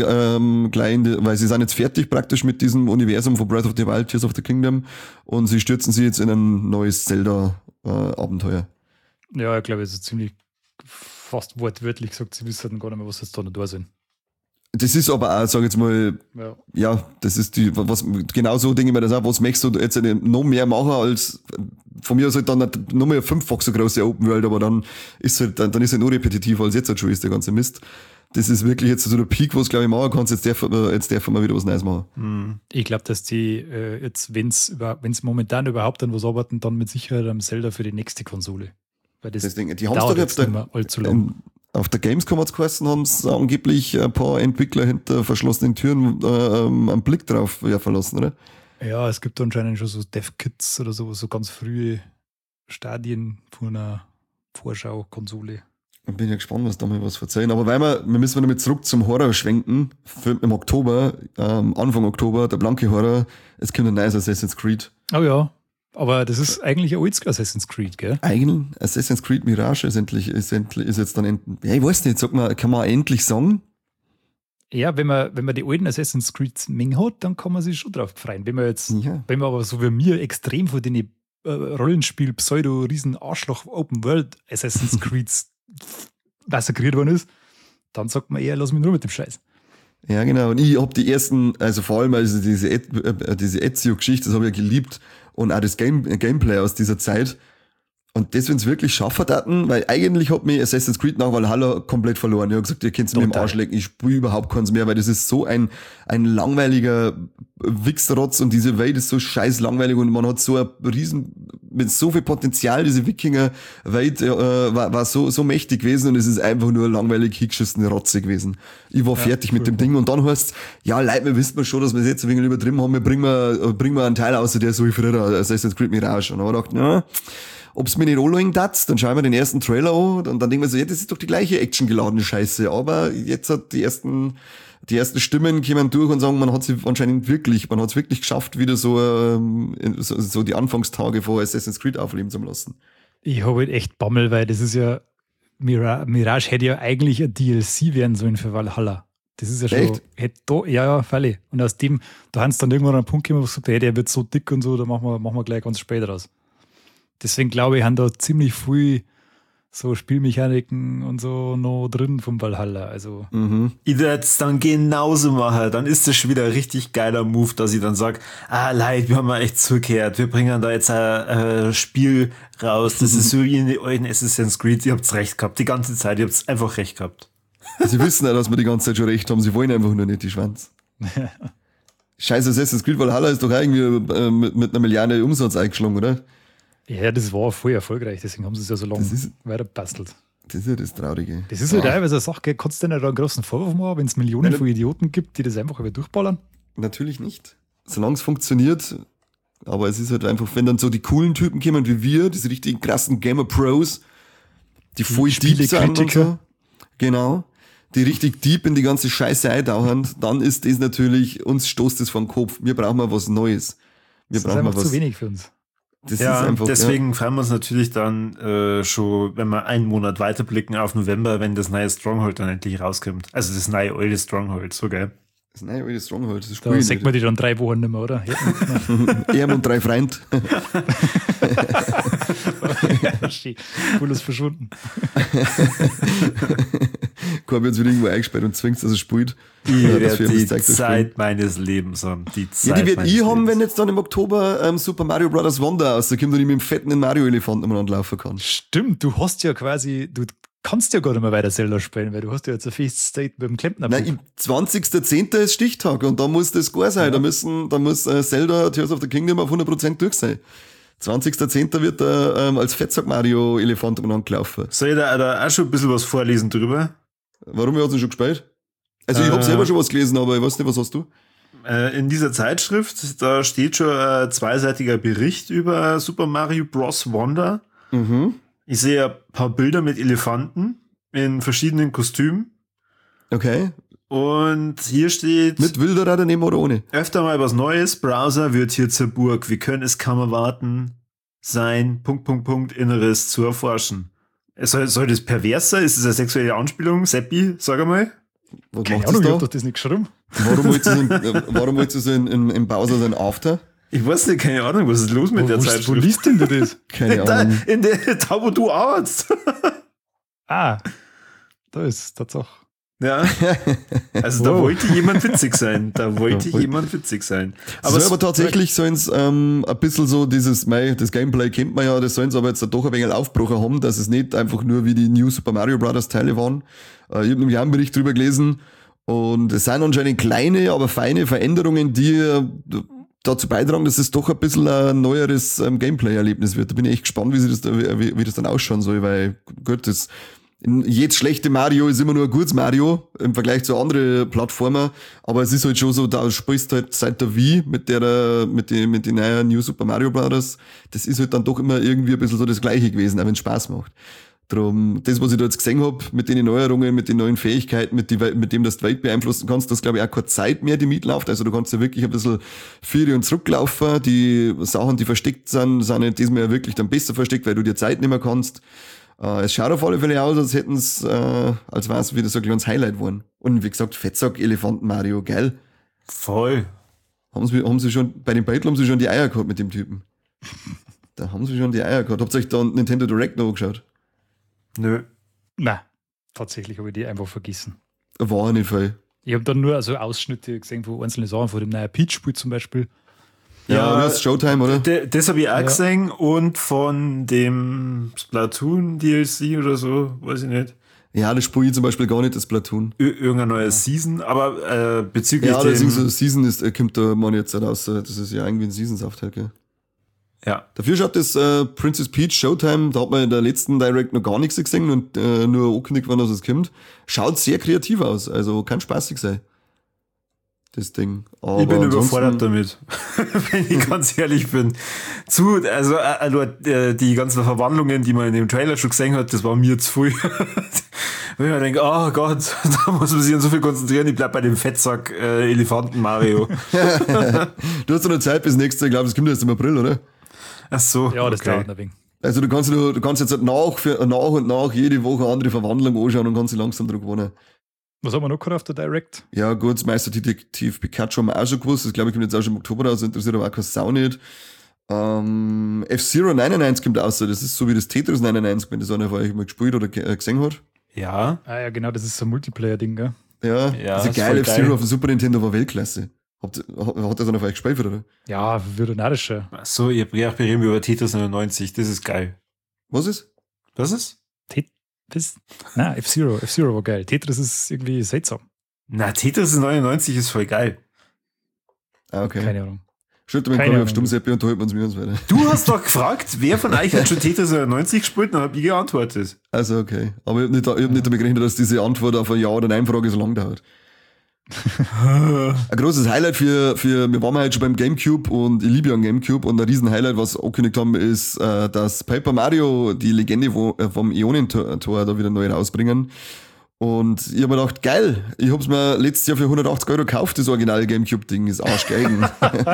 weil sie sind jetzt fertig praktisch mit diesem Universum von Breath of the Wild, Tears of the Kingdom und sie stürzen sich jetzt in ein neues Zelda-Abenteuer. Ja, ich glaube, es ist ziemlich fast wortwörtlich gesagt, sie wissen gar nicht mehr, was jetzt da noch da sind. Das ist aber auch, sag ich jetzt mal, Ja. ja, das ist genau so denke ich mir das auch, was möchtest du jetzt noch mehr machen als, von mir aus halt dann noch mehr 5-fach so große Open World, aber dann ist halt, dann ist halt nur repetitiv, als jetzt halt schon ist, der ganze Mist. Das ist wirklich jetzt so der Peak, was glaube ich machen kannst, jetzt darf man wieder was Neues machen. Ich glaube, dass die jetzt, wenn es momentan überhaupt an was arbeiten, dann mit Sicherheit am Zelda für die nächste Konsole. Weil das Deswegen, die haben's dauert doch jetzt jetzt nicht mehr allzu lang. auf der Gamescom hat's geheißen, haben es angeblich ein paar Entwickler hinter verschlossenen Türen einen Blick drauf werfen lassen, oder? Ja, es gibt anscheinend schon so Dev-Kits oder so ganz frühe Stadien von einer Vorschau-Konsole. Ich bin ja gespannt, was da mal was verzeihen. Aber wir müssen damit zurück zum Horror schwenken. Im Oktober, Anfang Oktober, der blanke Horror. Es kommt ein neues Assassin's Creed. Oh ja, aber das ist eigentlich ein oldschool Assassin's Creed, gell? Eigentlich Assassin's Creed Mirage ist jetzt dann ja, ich weiß nicht, sag mal, kann man endlich sagen? Ja, wenn man die alten Assassin's Creed Menge hat, dann kann man sich schon drauf freuen. Wenn man aber so wie mir extrem von den Rollenspiel Pseudo-Riesen Arschloch Open World Assassin's Creeds massakriert worden ist, dann sagt man eher, lass mich nur mit dem Scheiß. Ja, genau. Und ich hab die ersten, also vor allem diese Ezio-Geschichte, das habe ich ja geliebt. Und auch das Gameplay aus dieser Zeit. Und das, wenn es wirklich schaffen hatten, weil eigentlich hat mich Assassin's Creed nach Valhalla komplett verloren. Ich habe gesagt, ihr könnt es mir im Arsch lecken, ich spiele überhaupt keins mehr, weil das ist so ein langweiliger Wichsrotz und diese Welt ist so scheiß langweilig und man hat so ein mit so viel Potenzial, diese Wikinger-Welt war so mächtig gewesen und es ist einfach nur langweilig hingeschissene Rotze gewesen. Ich war fertig mit dem Ding und dann heißt ja, Leute, wir wissen schon, dass wir es jetzt ein wenig übertrieben haben, wir bringen wir einen Teil aus, der so wie früher Assassin's Creed Mirage. Und dann habe ich gedacht, ja, ob's mir nicht anlegen darf, dann schauen wir den ersten Trailer an und dann denken wir so, ja, das ist doch die gleiche actiongeladene Scheiße, aber jetzt hat die ersten Stimmen kommen durch und sagen, man hat's wirklich geschafft, wieder so die Anfangstage von Assassin's Creed aufleben zu lassen. Ich habe halt echt Bammel, weil das ist ja, Mirage hätte ja eigentlich ein DLC werden sollen für Valhalla. Das ist ja schon, echt? Ja, Falle. Und aus dem, da haben sie dann irgendwann einen Punkt gekommen, wo sie gesagt haben, hey, der wird so dick und so, da machen wir gleich ganz spät raus. Deswegen glaube ich, haben da ziemlich viel so Spielmechaniken und so noch drin vom Valhalla. Also. Ich werde es dann genauso machen. Dann ist das schon wieder ein richtig geiler Move, dass ich dann sage, Leute, wir haben mal echt zugehört. Wir bringen da jetzt ein Spiel raus. Das ist so wie in den alten Assassin's Creed. Ihr habt's recht gehabt. Die ganze Zeit. Ihr habt's einfach recht gehabt. Sie wissen ja, dass wir die ganze Zeit schon recht haben. Sie wollen einfach nur nicht die Schwanz. Scheiße, Assassin's Creed Valhalla ist doch irgendwie mit einer Milliarde Umsatz eingeschlagen, oder? Ja, das war voll erfolgreich, deswegen haben sie es ja so lange weiter bastelt. Das ist ja das Traurige. Das ist halt teilweise eine Sache, kannst du denn da einen großen Vorwurf machen, wenn es Millionen von Idioten gibt, die das einfach über durchballern? Natürlich nicht. Solange es funktioniert. Aber es ist halt einfach, wenn dann so die coolen Typen kommen wie wir, diese richtigen krassen Gamer-Pros, die voll deep sind und so. Genau. Die richtig deep in die ganze Scheiße eintauchen, dann ist das natürlich, uns stoßt das vom Kopf. Wir brauchen mal was Neues. Das ist einfach zu wenig für uns. Das ist einfach, deswegen freuen wir uns natürlich dann schon, wenn wir einen Monat weiterblicken auf November, wenn das neue Stronghold dann endlich rauskommt. Also das neue alte Stronghold, so geil. Das neue alte Stronghold, das ist cool. Da sagt man die dann 3 Wochen nicht mehr, oder? Er und 3 Freunde. Cool ist verschwunden. Corby hat uns wieder irgendwo eingesperrt und zwingt, dass er spielt. Ich werde die Zeit meines Lebens haben. Die werde ich haben, wenn jetzt dann im Oktober Super Mario Bros. Wonder rauskommt und ich mit dem fetten Mario-Elefanten umeinander laufen kann. Stimmt, du hast ja quasi, du kannst ja gar nicht mehr weiter Zelda spielen, weil du hast ja jetzt ein festes State mit dem Klempner. Nein, 20.10. ist Stichtag und da muss das gar sein. Ja. Da muss Zelda Tears of the Kingdom auf 100% durch sein. 20.10. wird da als Fettsack-Mario-Elefant umeinander gelaufen. Soll ich da auch schon ein bisschen was vorlesen drüber? Warum hast du schon gespielt? Also ich habe selber schon was gelesen, aber ich weiß nicht, was hast du? In dieser Zeitschrift, da steht schon ein zweiseitiger Bericht über Super Mario Bros. Wonder. Mhm. Ich sehe ein paar Bilder mit Elefanten in verschiedenen Kostümen. Okay. Und hier steht... Mit Wilderer daneben oder ohne? Öfter mal was Neues. Browser wird hier zur Burg. Wir können es kaum erwarten, sein... Inneres zu erforschen. Soll das pervers sein? Ist das eine sexuelle Anspielung? Seppi, sag einmal. Was Keine macht Ahnung, das da? ich hab doch das nicht geschrieben. Warum willst du so im Bowser sein After? Ich weiß nicht, keine Ahnung, was ist los mit der Zeitschrift? Wo liest denn du das? Keine Ahnung. Da, wo du arbeitest. Da ist Tatsache. Ja. Also da wollte jemand witzig sein. Aber tatsächlich sollen es ein bisschen so das Gameplay kennt man ja, das sollen sie aber jetzt doch ein wenig aufgebrochen haben, dass es nicht einfach nur wie die New Super Mario Bros. Teile waren. Ich habe nämlich auch einen Bericht drüber gelesen und es sind anscheinend kleine, aber feine Veränderungen, die dazu beitragen, dass es doch ein bisschen ein neueres Gameplay-Erlebnis wird. Da bin ich echt gespannt, wie das dann ausschauen soll, weil gut, jedes schlechte Mario ist immer nur ein gutes Mario im Vergleich zu anderen Plattformen, aber es ist halt schon so, da spielst du halt seit der Wii mit den neuen New Super Mario Bros. Das ist halt dann doch immer irgendwie ein bisschen so das Gleiche gewesen, auch wenn es Spaß macht. Drum, das, was ich da jetzt gesehen habe, mit den Neuerungen, mit den neuen Fähigkeiten, mit dem, dass du die Welt beeinflussen kannst, dass, glaube ich, auch keine Zeit mehr die mitläuft. Also du kannst ja wirklich ein bisschen vor und zurücklaufen. Die Sachen, die versteckt sind nicht diesmal ja wirklich dann besser versteckt, weil du dir Zeit nicht mehr kannst. Es schaut auf alle Fälle aus, als hätten es, als wäre es wieder so ein kleines Highlight geworden. Und wie gesagt, Fettsack, Elefanten Mario, geil. Voll. Haben sie schon, bei den Battle haben sie schon die Eier gehabt mit dem Typen. Da haben sie schon die Eier gehabt. Habt ihr euch da Nintendo Direct noch angeschaut? Nö. Nein, tatsächlich habe ich die einfach vergessen. War nicht viel. Ich habe dann nur Ausschnitte gesehen von einzelnen Sachen, von dem neuen Peach-Spiel zum Beispiel. Ja, das ist Showtime, oder? Das habe ich auch gesehen und von dem Splatoon DLC oder so, weiß ich nicht. Ja, das spiele ich zum Beispiel gar nicht, das Splatoon. Irgendein neues Season, aber bezüglich ja, dem... Ja, so Season kommt da man jetzt raus, das ist ja irgendwie ein Season-Saft halt, gell? Ja. Dafür schaut das Princess Peach Showtime, da hat man in der letzten Direct noch gar nichts gesehen und nur angekündigt, wann das kommt. Schaut sehr kreativ aus, also kann spaßig sein. Das Ding. Aber ich bin überfordert damit, wenn ich ganz ehrlich bin. Also die ganzen Verwandlungen, die man in dem Trailer schon gesehen hat, das war mir zu viel. Wenn man denkt, oh Gott, da muss man sich an so viel konzentrieren, ich bleib bei dem Fettsack Elefanten Mario. Du hast doch noch Zeit bis nächstes Jahr, ich glaube, das kommt erst im April, oder? Ach so. Ja, das dauert ein wenig. Also du kannst jetzt halt nach und nach jede Woche eine andere Verwandlung anschauen und kannst sie langsam dran gewonnen. Was haben wir noch gehabt auf der Direct? Ja, gut, das Meisterdetektiv Pikachu haben wir auch schon gewusst. Das glaube ich kommt jetzt auch schon im Oktober raus, interessiert aber auch keine Sau nicht. F-Zero 99 kommt raus. Das ist so wie das Tetris 99, wenn das einer von euch mal gespielt oder gesehen hat. Ja. Ah ja, genau, das ist so ein Multiplayer-Ding, gell? Ja, das ist geil. F-Zero auf dem Super Nintendo war Weltklasse. Hat das einer von euch gespielt, oder? Ja, würde narischer. Ach so, ihr bereden über Tetris 99, das ist geil. Was ist? Was ist? Nein, F-Zero war geil. Tetris ist irgendwie seltsam. Na, Tetris 99 ist voll geil. Ah, okay. Keine Ahnung. Schüttel mit Keine Kopf auf Ahnung. Stummseppi und da halten wir uns mit uns weiter. Du hast doch gefragt, wer von euch hat schon Tetris 90 gespielt, dann hab ich geantwortet. Also okay. Aber ich hab nicht damit gerechnet, dass diese Antwort auf eine Ja- oder Nein-Frage so lang dauert. Ein großes Highlight wir waren halt schon beim Gamecube und ich liebe ja einen Gamecube und ein riesen Highlight, was sie angekündigt haben, ist, dass Paper Mario, die Legende vom Ionentor da wieder neu rausbringen. Und ich hab mir gedacht, geil, ich hab's mir letztes Jahr für 180 € gekauft, das originale Gamecube-Ding, ist arschgeigen.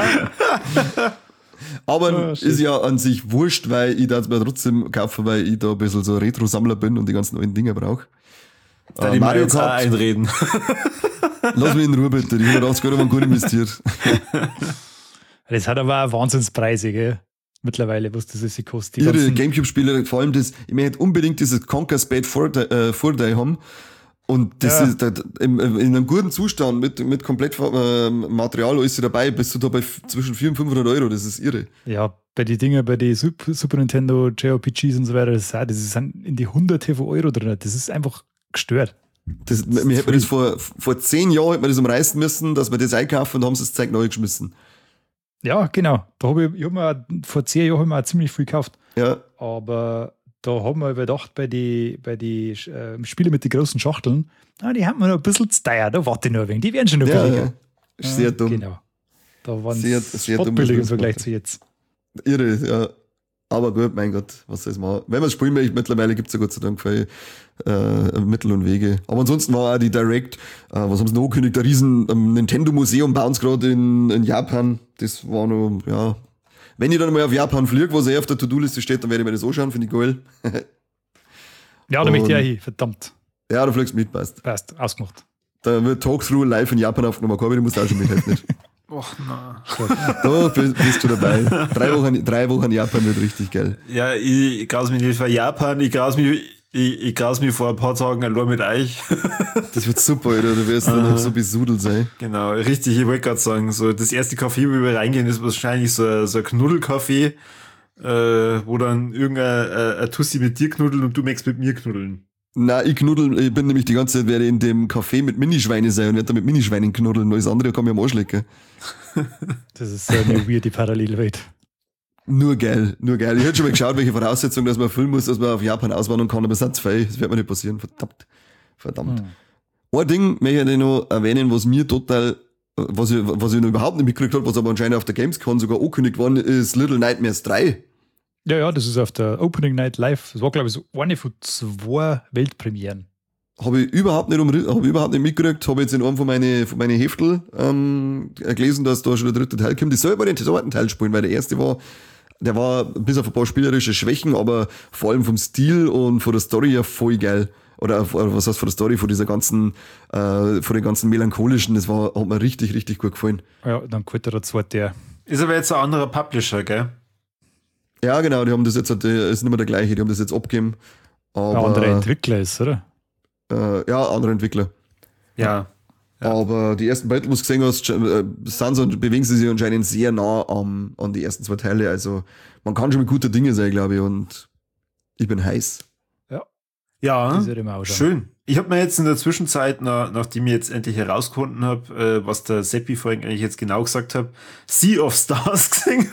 Aber shit. ist ja an sich wurscht, weil ich da mir trotzdem kaufe, weil ich da ein bisschen so Retro-Sammler bin und die ganzen neuen Dinger brauche. Da die Mario jetzt auch Kart, einreden. lass mich in Ruhe bitte, die 180 € waren gut investiert. Das hat aber auch Wahnsinnspreise, gell? Mittlerweile, was das ist, kostet. Die Ihre ganzen- Gamecube-Spiele, vor allem das, ich möchte unbedingt dieses Conker's Bad Fur Day haben. Und das Ja. ist in einem guten Zustand mit komplett Material, alles dabei, bist du da bei zwischen 400 und 500 €, das ist irre. Ja, bei den Dingen, bei den Super Nintendo, JRPGs und so weiter, das sind in die Hunderte von Euro drin. Das ist einfach gestört. Mir hätte man das vor 10 Jahren hätte man das umreißen müssen, dass wir das einkaufen und haben sie das Zeug neu geschmissen. Ja, genau. Da vor 10 Jahren hab ich mir auch ziemlich viel gekauft. Ja, Aber da haben wir überdacht, bei die Spiele mit den großen Schachteln, die haben wir noch ein bisschen zu teuer, da warte ich noch ein wenig, die werden schon noch ja, billiger. ja. Ist sehr dumm. Genau. Da waren Sehr sie dumm, spottbillig im das Vergleich macht. zu jetzt. Irre, ja. Aber gut, mein Gott, was soll's machen. Wenn man es spielen möchte, mittlerweile gibt's ja Gott sei Dank viele Mittel und Wege. Aber ansonsten war auch die Direct, was haben sie noch angekündigt, ein riesen Nintendo-Museum bauen sie gerade in Japan. Das war noch, ja. Wenn ich dann mal auf Japan fliege, was auf der To-Do-Liste steht, dann werde ich mir das anschauen, finde ich geil. Ja, da möchte ich Und- auch hin, verdammt. Ja, du fliegst mit, passt. Passt, ausgemacht. Da wird Talkthrough live in Japan aufgenommen. Corby, du musst auch schon mithelfen. Nicht? Och, na. Da bist du dabei. 3 Wochen Japan wird richtig geil. Ja, ich graus mich nicht vor Japan, ich graus mich vor ein paar Tagen allein mit euch. Das wird super, Alter. Du wirst dann noch so besudelt sein. Genau, richtig, ich wollte gerade sagen, so das erste Café, wo wir reingehen, ist wahrscheinlich so ein Knuddelcafé, wo dann irgendein Tussi mit dir knuddelt und du möchtest mit mir knuddeln. Na, ich bin nämlich die ganze Zeit werde in dem Café mit Minischweine sein und werde da mit Minischweinen knuddeln. Alles andere kann mir am Arsch lecken. Das ist so eine weirde Parallelwelt. Nur geil, nur geil. Ich hätte schon mal geschaut, welche Voraussetzungen, dass man erfüllen muss, dass man auf Japan auswandern kann, aber es sind 2. Das wird mir nicht passieren. Verdammt. Ein Ding möchte ich noch erwähnen, was mir total, was ich noch überhaupt nicht mitgekriegt habe, was aber anscheinend auf der Gamescom sogar angekündigt worden ist, Little Nightmares 3. Ja, das ist auf der Opening Night Live. Das war, glaube ich, so eine von 2 Weltpremieren. Habe ich überhaupt nicht mitgekriegt, habe jetzt in einem von meine Heftel gelesen, dass da schon der 3. Teil kommt. Ich soll aber den 2. Teil spielen, weil der erste der war bis auf ein paar spielerische Schwächen, aber vor allem vom Stil und von der Story ja voll geil. Oder was heißt von der Story, von den ganzen melancholischen, hat mir richtig, richtig gut gefallen. Ja, dann kommt der 2. Ist aber jetzt ein anderer Publisher, gell? Ja, genau, die haben das jetzt, ist nicht mehr der gleiche, die haben das jetzt abgegeben. Aber, Ein anderer Entwickler ist, oder? ja, andere Entwickler. Ja. Aber die ersten Battle, was du gesehen hast, bewegen sie sich anscheinend sehr nah an die ersten 2 Teile. Also man kann schon mit guter Dinge sein, glaube ich, und ich bin heiß. Ja, Das wird immer auch schon. schön. Ich habe mir jetzt in der Zwischenzeit, nachdem ich jetzt endlich herausgefunden habe, was der Seppi vorhin eigentlich jetzt genau gesagt hat, Sea of Stars gesehen.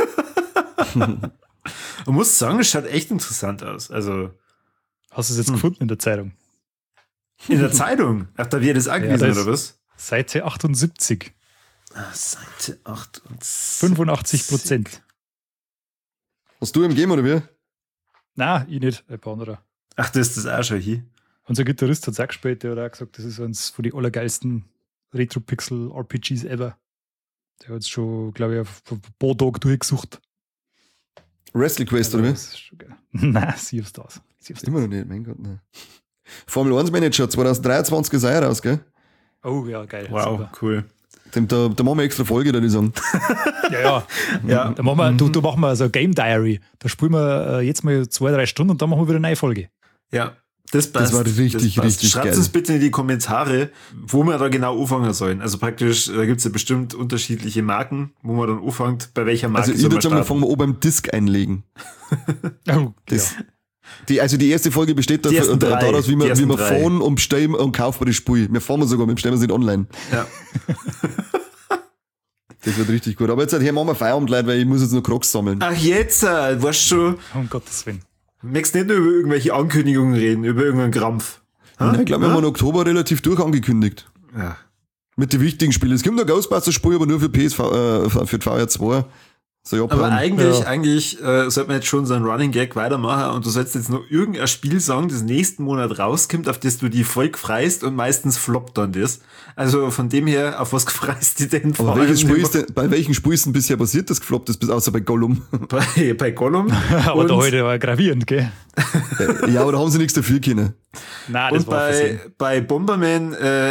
Man muss sagen, es schaut echt interessant aus. Also Hast du es jetzt gefunden in der Zeitung? in der Zeitung. Ach, da wird es angewiesen, da ist- oder was? Seite 78. Seite 78. 85%. Hast du im Game oder wie? Nein, ich nicht, ein paar andere. Ach, das ist das auch schon hier. Unser Gitarrist hat es auch gespielt, der hat auch gesagt, das ist eines von den allergeilsten Retro-Pixel-RPGs ever. Der hat es schon, glaube ich, auf ein paar Tage durchgesucht. Wrestle Quest Also, oder wie? das ist schon geil. Nein, Sea of Stars. Sea of Stars. Immer noch nicht, mein Gott, ne. Formel 1 Manager 2023 ist auch raus, gell? Oh ja, geil. Wow, Super. cool. Da machen wir extra Folge, da die sagen. Ja, ja. Ja. Da machen wir, du machen wir so ein Game Diary. Da spielen wir jetzt mal 2-3 Stunden und dann machen wir wieder eine neue Folge. Ja, das passt. war richtig, richtig Schreibt geil. uns bitte in die Kommentare, wo wir da genau anfangen sollen. Also praktisch, da gibt es ja bestimmt unterschiedliche Marken, wo man dann anfängt, bei welcher Marke Also ich soll würde man sagen, wir starten. fangen wir oben beim Disc einlegen. Oh, Das, die erste Folge besteht Die ersten drei. daraus, wie Die wir ersten fahren drei. und bestellen und kaufen wir das Spiel. Wir fahren sogar, wir bestellen es nicht online. Ja. Das wird richtig gut. Aber jetzt hier machen wir Feierabend, Leute, weil ich muss jetzt noch Crocs sammeln. Ach, jetzt, weißt du schon, Um Gottes Willen. möchtest nicht nur über irgendwelche Ankündigungen reden, über irgendeinen Krampf. Ja, ich glaube, wir haben im Oktober relativ durch angekündigt. Ja. Mit den wichtigen Spielen. Es gibt noch Ghostbusters-Spiel, aber nur für PSV, für die VR2. So, Aber Japan. eigentlich sollte man jetzt schon so einen Running Gag weitermachen und du sollst jetzt noch irgendein Spiel sagen, das nächsten Monat rauskommt, auf das du die voll freust und meistens floppt dann das. Also von dem her, auf was freust du denn vor Aber allem? bei welchen Spielen ist denn bisher passiert, das gefloppt ist, bis außer bei Gollum? Bei Gollum. Aber und, da heute war gravierend, gell? Ja, aber da haben sie nichts dafür können. Nein, das und war versehen. bei Bomberman,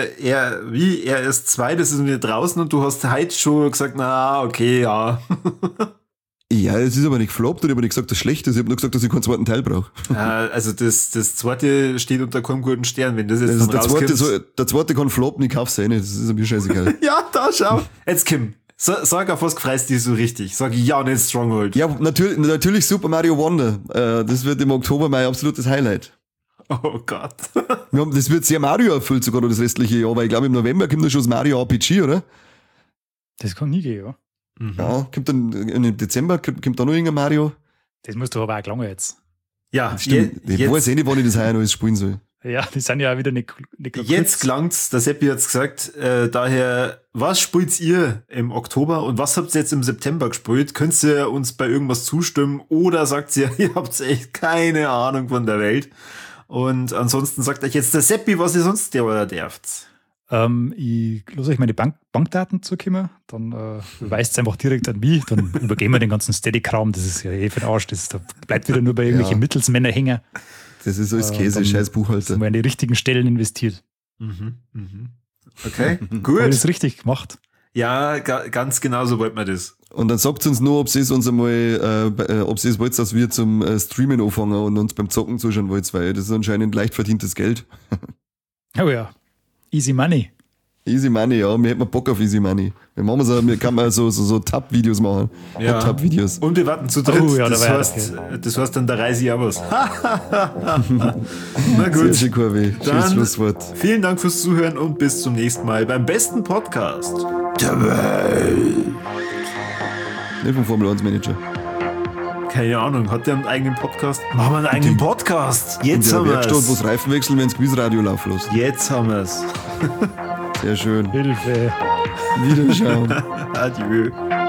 RS2, das ist wieder draußen und du hast heute schon gesagt, na, okay, ja. Ja, es ist aber nicht gefloppt, ich habe nicht gesagt, dass es schlecht ist, ich habe nur gesagt, dass ich keinen zweiten Teil brauche. Also das zweite steht unter keinem guten Stern, wenn das jetzt Also dann rauskommt. der zweite kann floppen, ich kauf's eh nicht, das ist mir scheißegal. Ja, da schau. Jetzt Kim, sag auf was freust du dich so richtig. Sag ja nicht Stronghold. Ja, natürlich Super Mario Wonder. Das wird im Oktober mein absolutes Highlight. Oh Gott. Das wird sehr Mario erfüllt sogar noch das restliche Jahr, weil ich glaube im November kommt dann schon das Mario RPG, oder? Das kann nie gehen, ja. Ja, kommt dann im Dezember, kommt da noch irgendein Mario? Das musst du aber auch gelangen jetzt. Ja, Stimmt, ich weiß eh nicht, wann ich das heuer noch spielen soll. Ja, die sind ja auch wieder nicht jetzt klangt's, der Seppi hat's gesagt, daher, was spielt ihr im Oktober und was habt ihr jetzt im September gespielt? Könnt ihr uns bei irgendwas zustimmen oder sagt ihr, ihr habt echt keine Ahnung von der Welt? Und ansonsten sagt euch jetzt der Seppi, was ihr sonst der dürft. Ich lasse euch meine Bankdaten zukommen, dann weist es einfach direkt an mich, dann übergeben wir den ganzen Steady-Kram, das ist ja eh für den Arsch, da bleibt wieder nur bei irgendwelchen Mittelsmänner hängen. Das ist alles Käse, scheiß Buchhalter. Sind wir an die richtigen Stellen investiert. Okay, Habe gut. ich das richtig gemacht? Ja, ganz genau so wollt man das. Und dann sagt uns nur, ob sie es uns einmal, ob sie es wollt, dass wir zum Streamen anfangen und uns beim Zocken zuschauen wollt, weil das ist anscheinend leicht verdientes Geld. Oh ja, easy money. Easy Money, ja, wir hätten Bock auf Easy Money. Wir kann mal so Tab-Videos machen. Ja. Tab-Videos. Und wir warten zu dritt. Oh ja, das heißt dann der Reisi auch was. Na gut. Sehr schön, Corby. Schönes Dann Schlusswort. vielen Dank fürs Zuhören und bis zum nächsten Mal beim besten Podcast der Welt. Nicht vom Formel 1 Manager. Keine Ahnung, hat der einen eigenen Podcast? Machen wir einen eigenen Podcast. Jetzt In haben der wir Werkstatt, wo es. das Reifen wechseln, wenn das Quizradio laufen lässt. Jetzt haben wir es. Sehr schön. Hilfe. Wiederschauen. Adieu.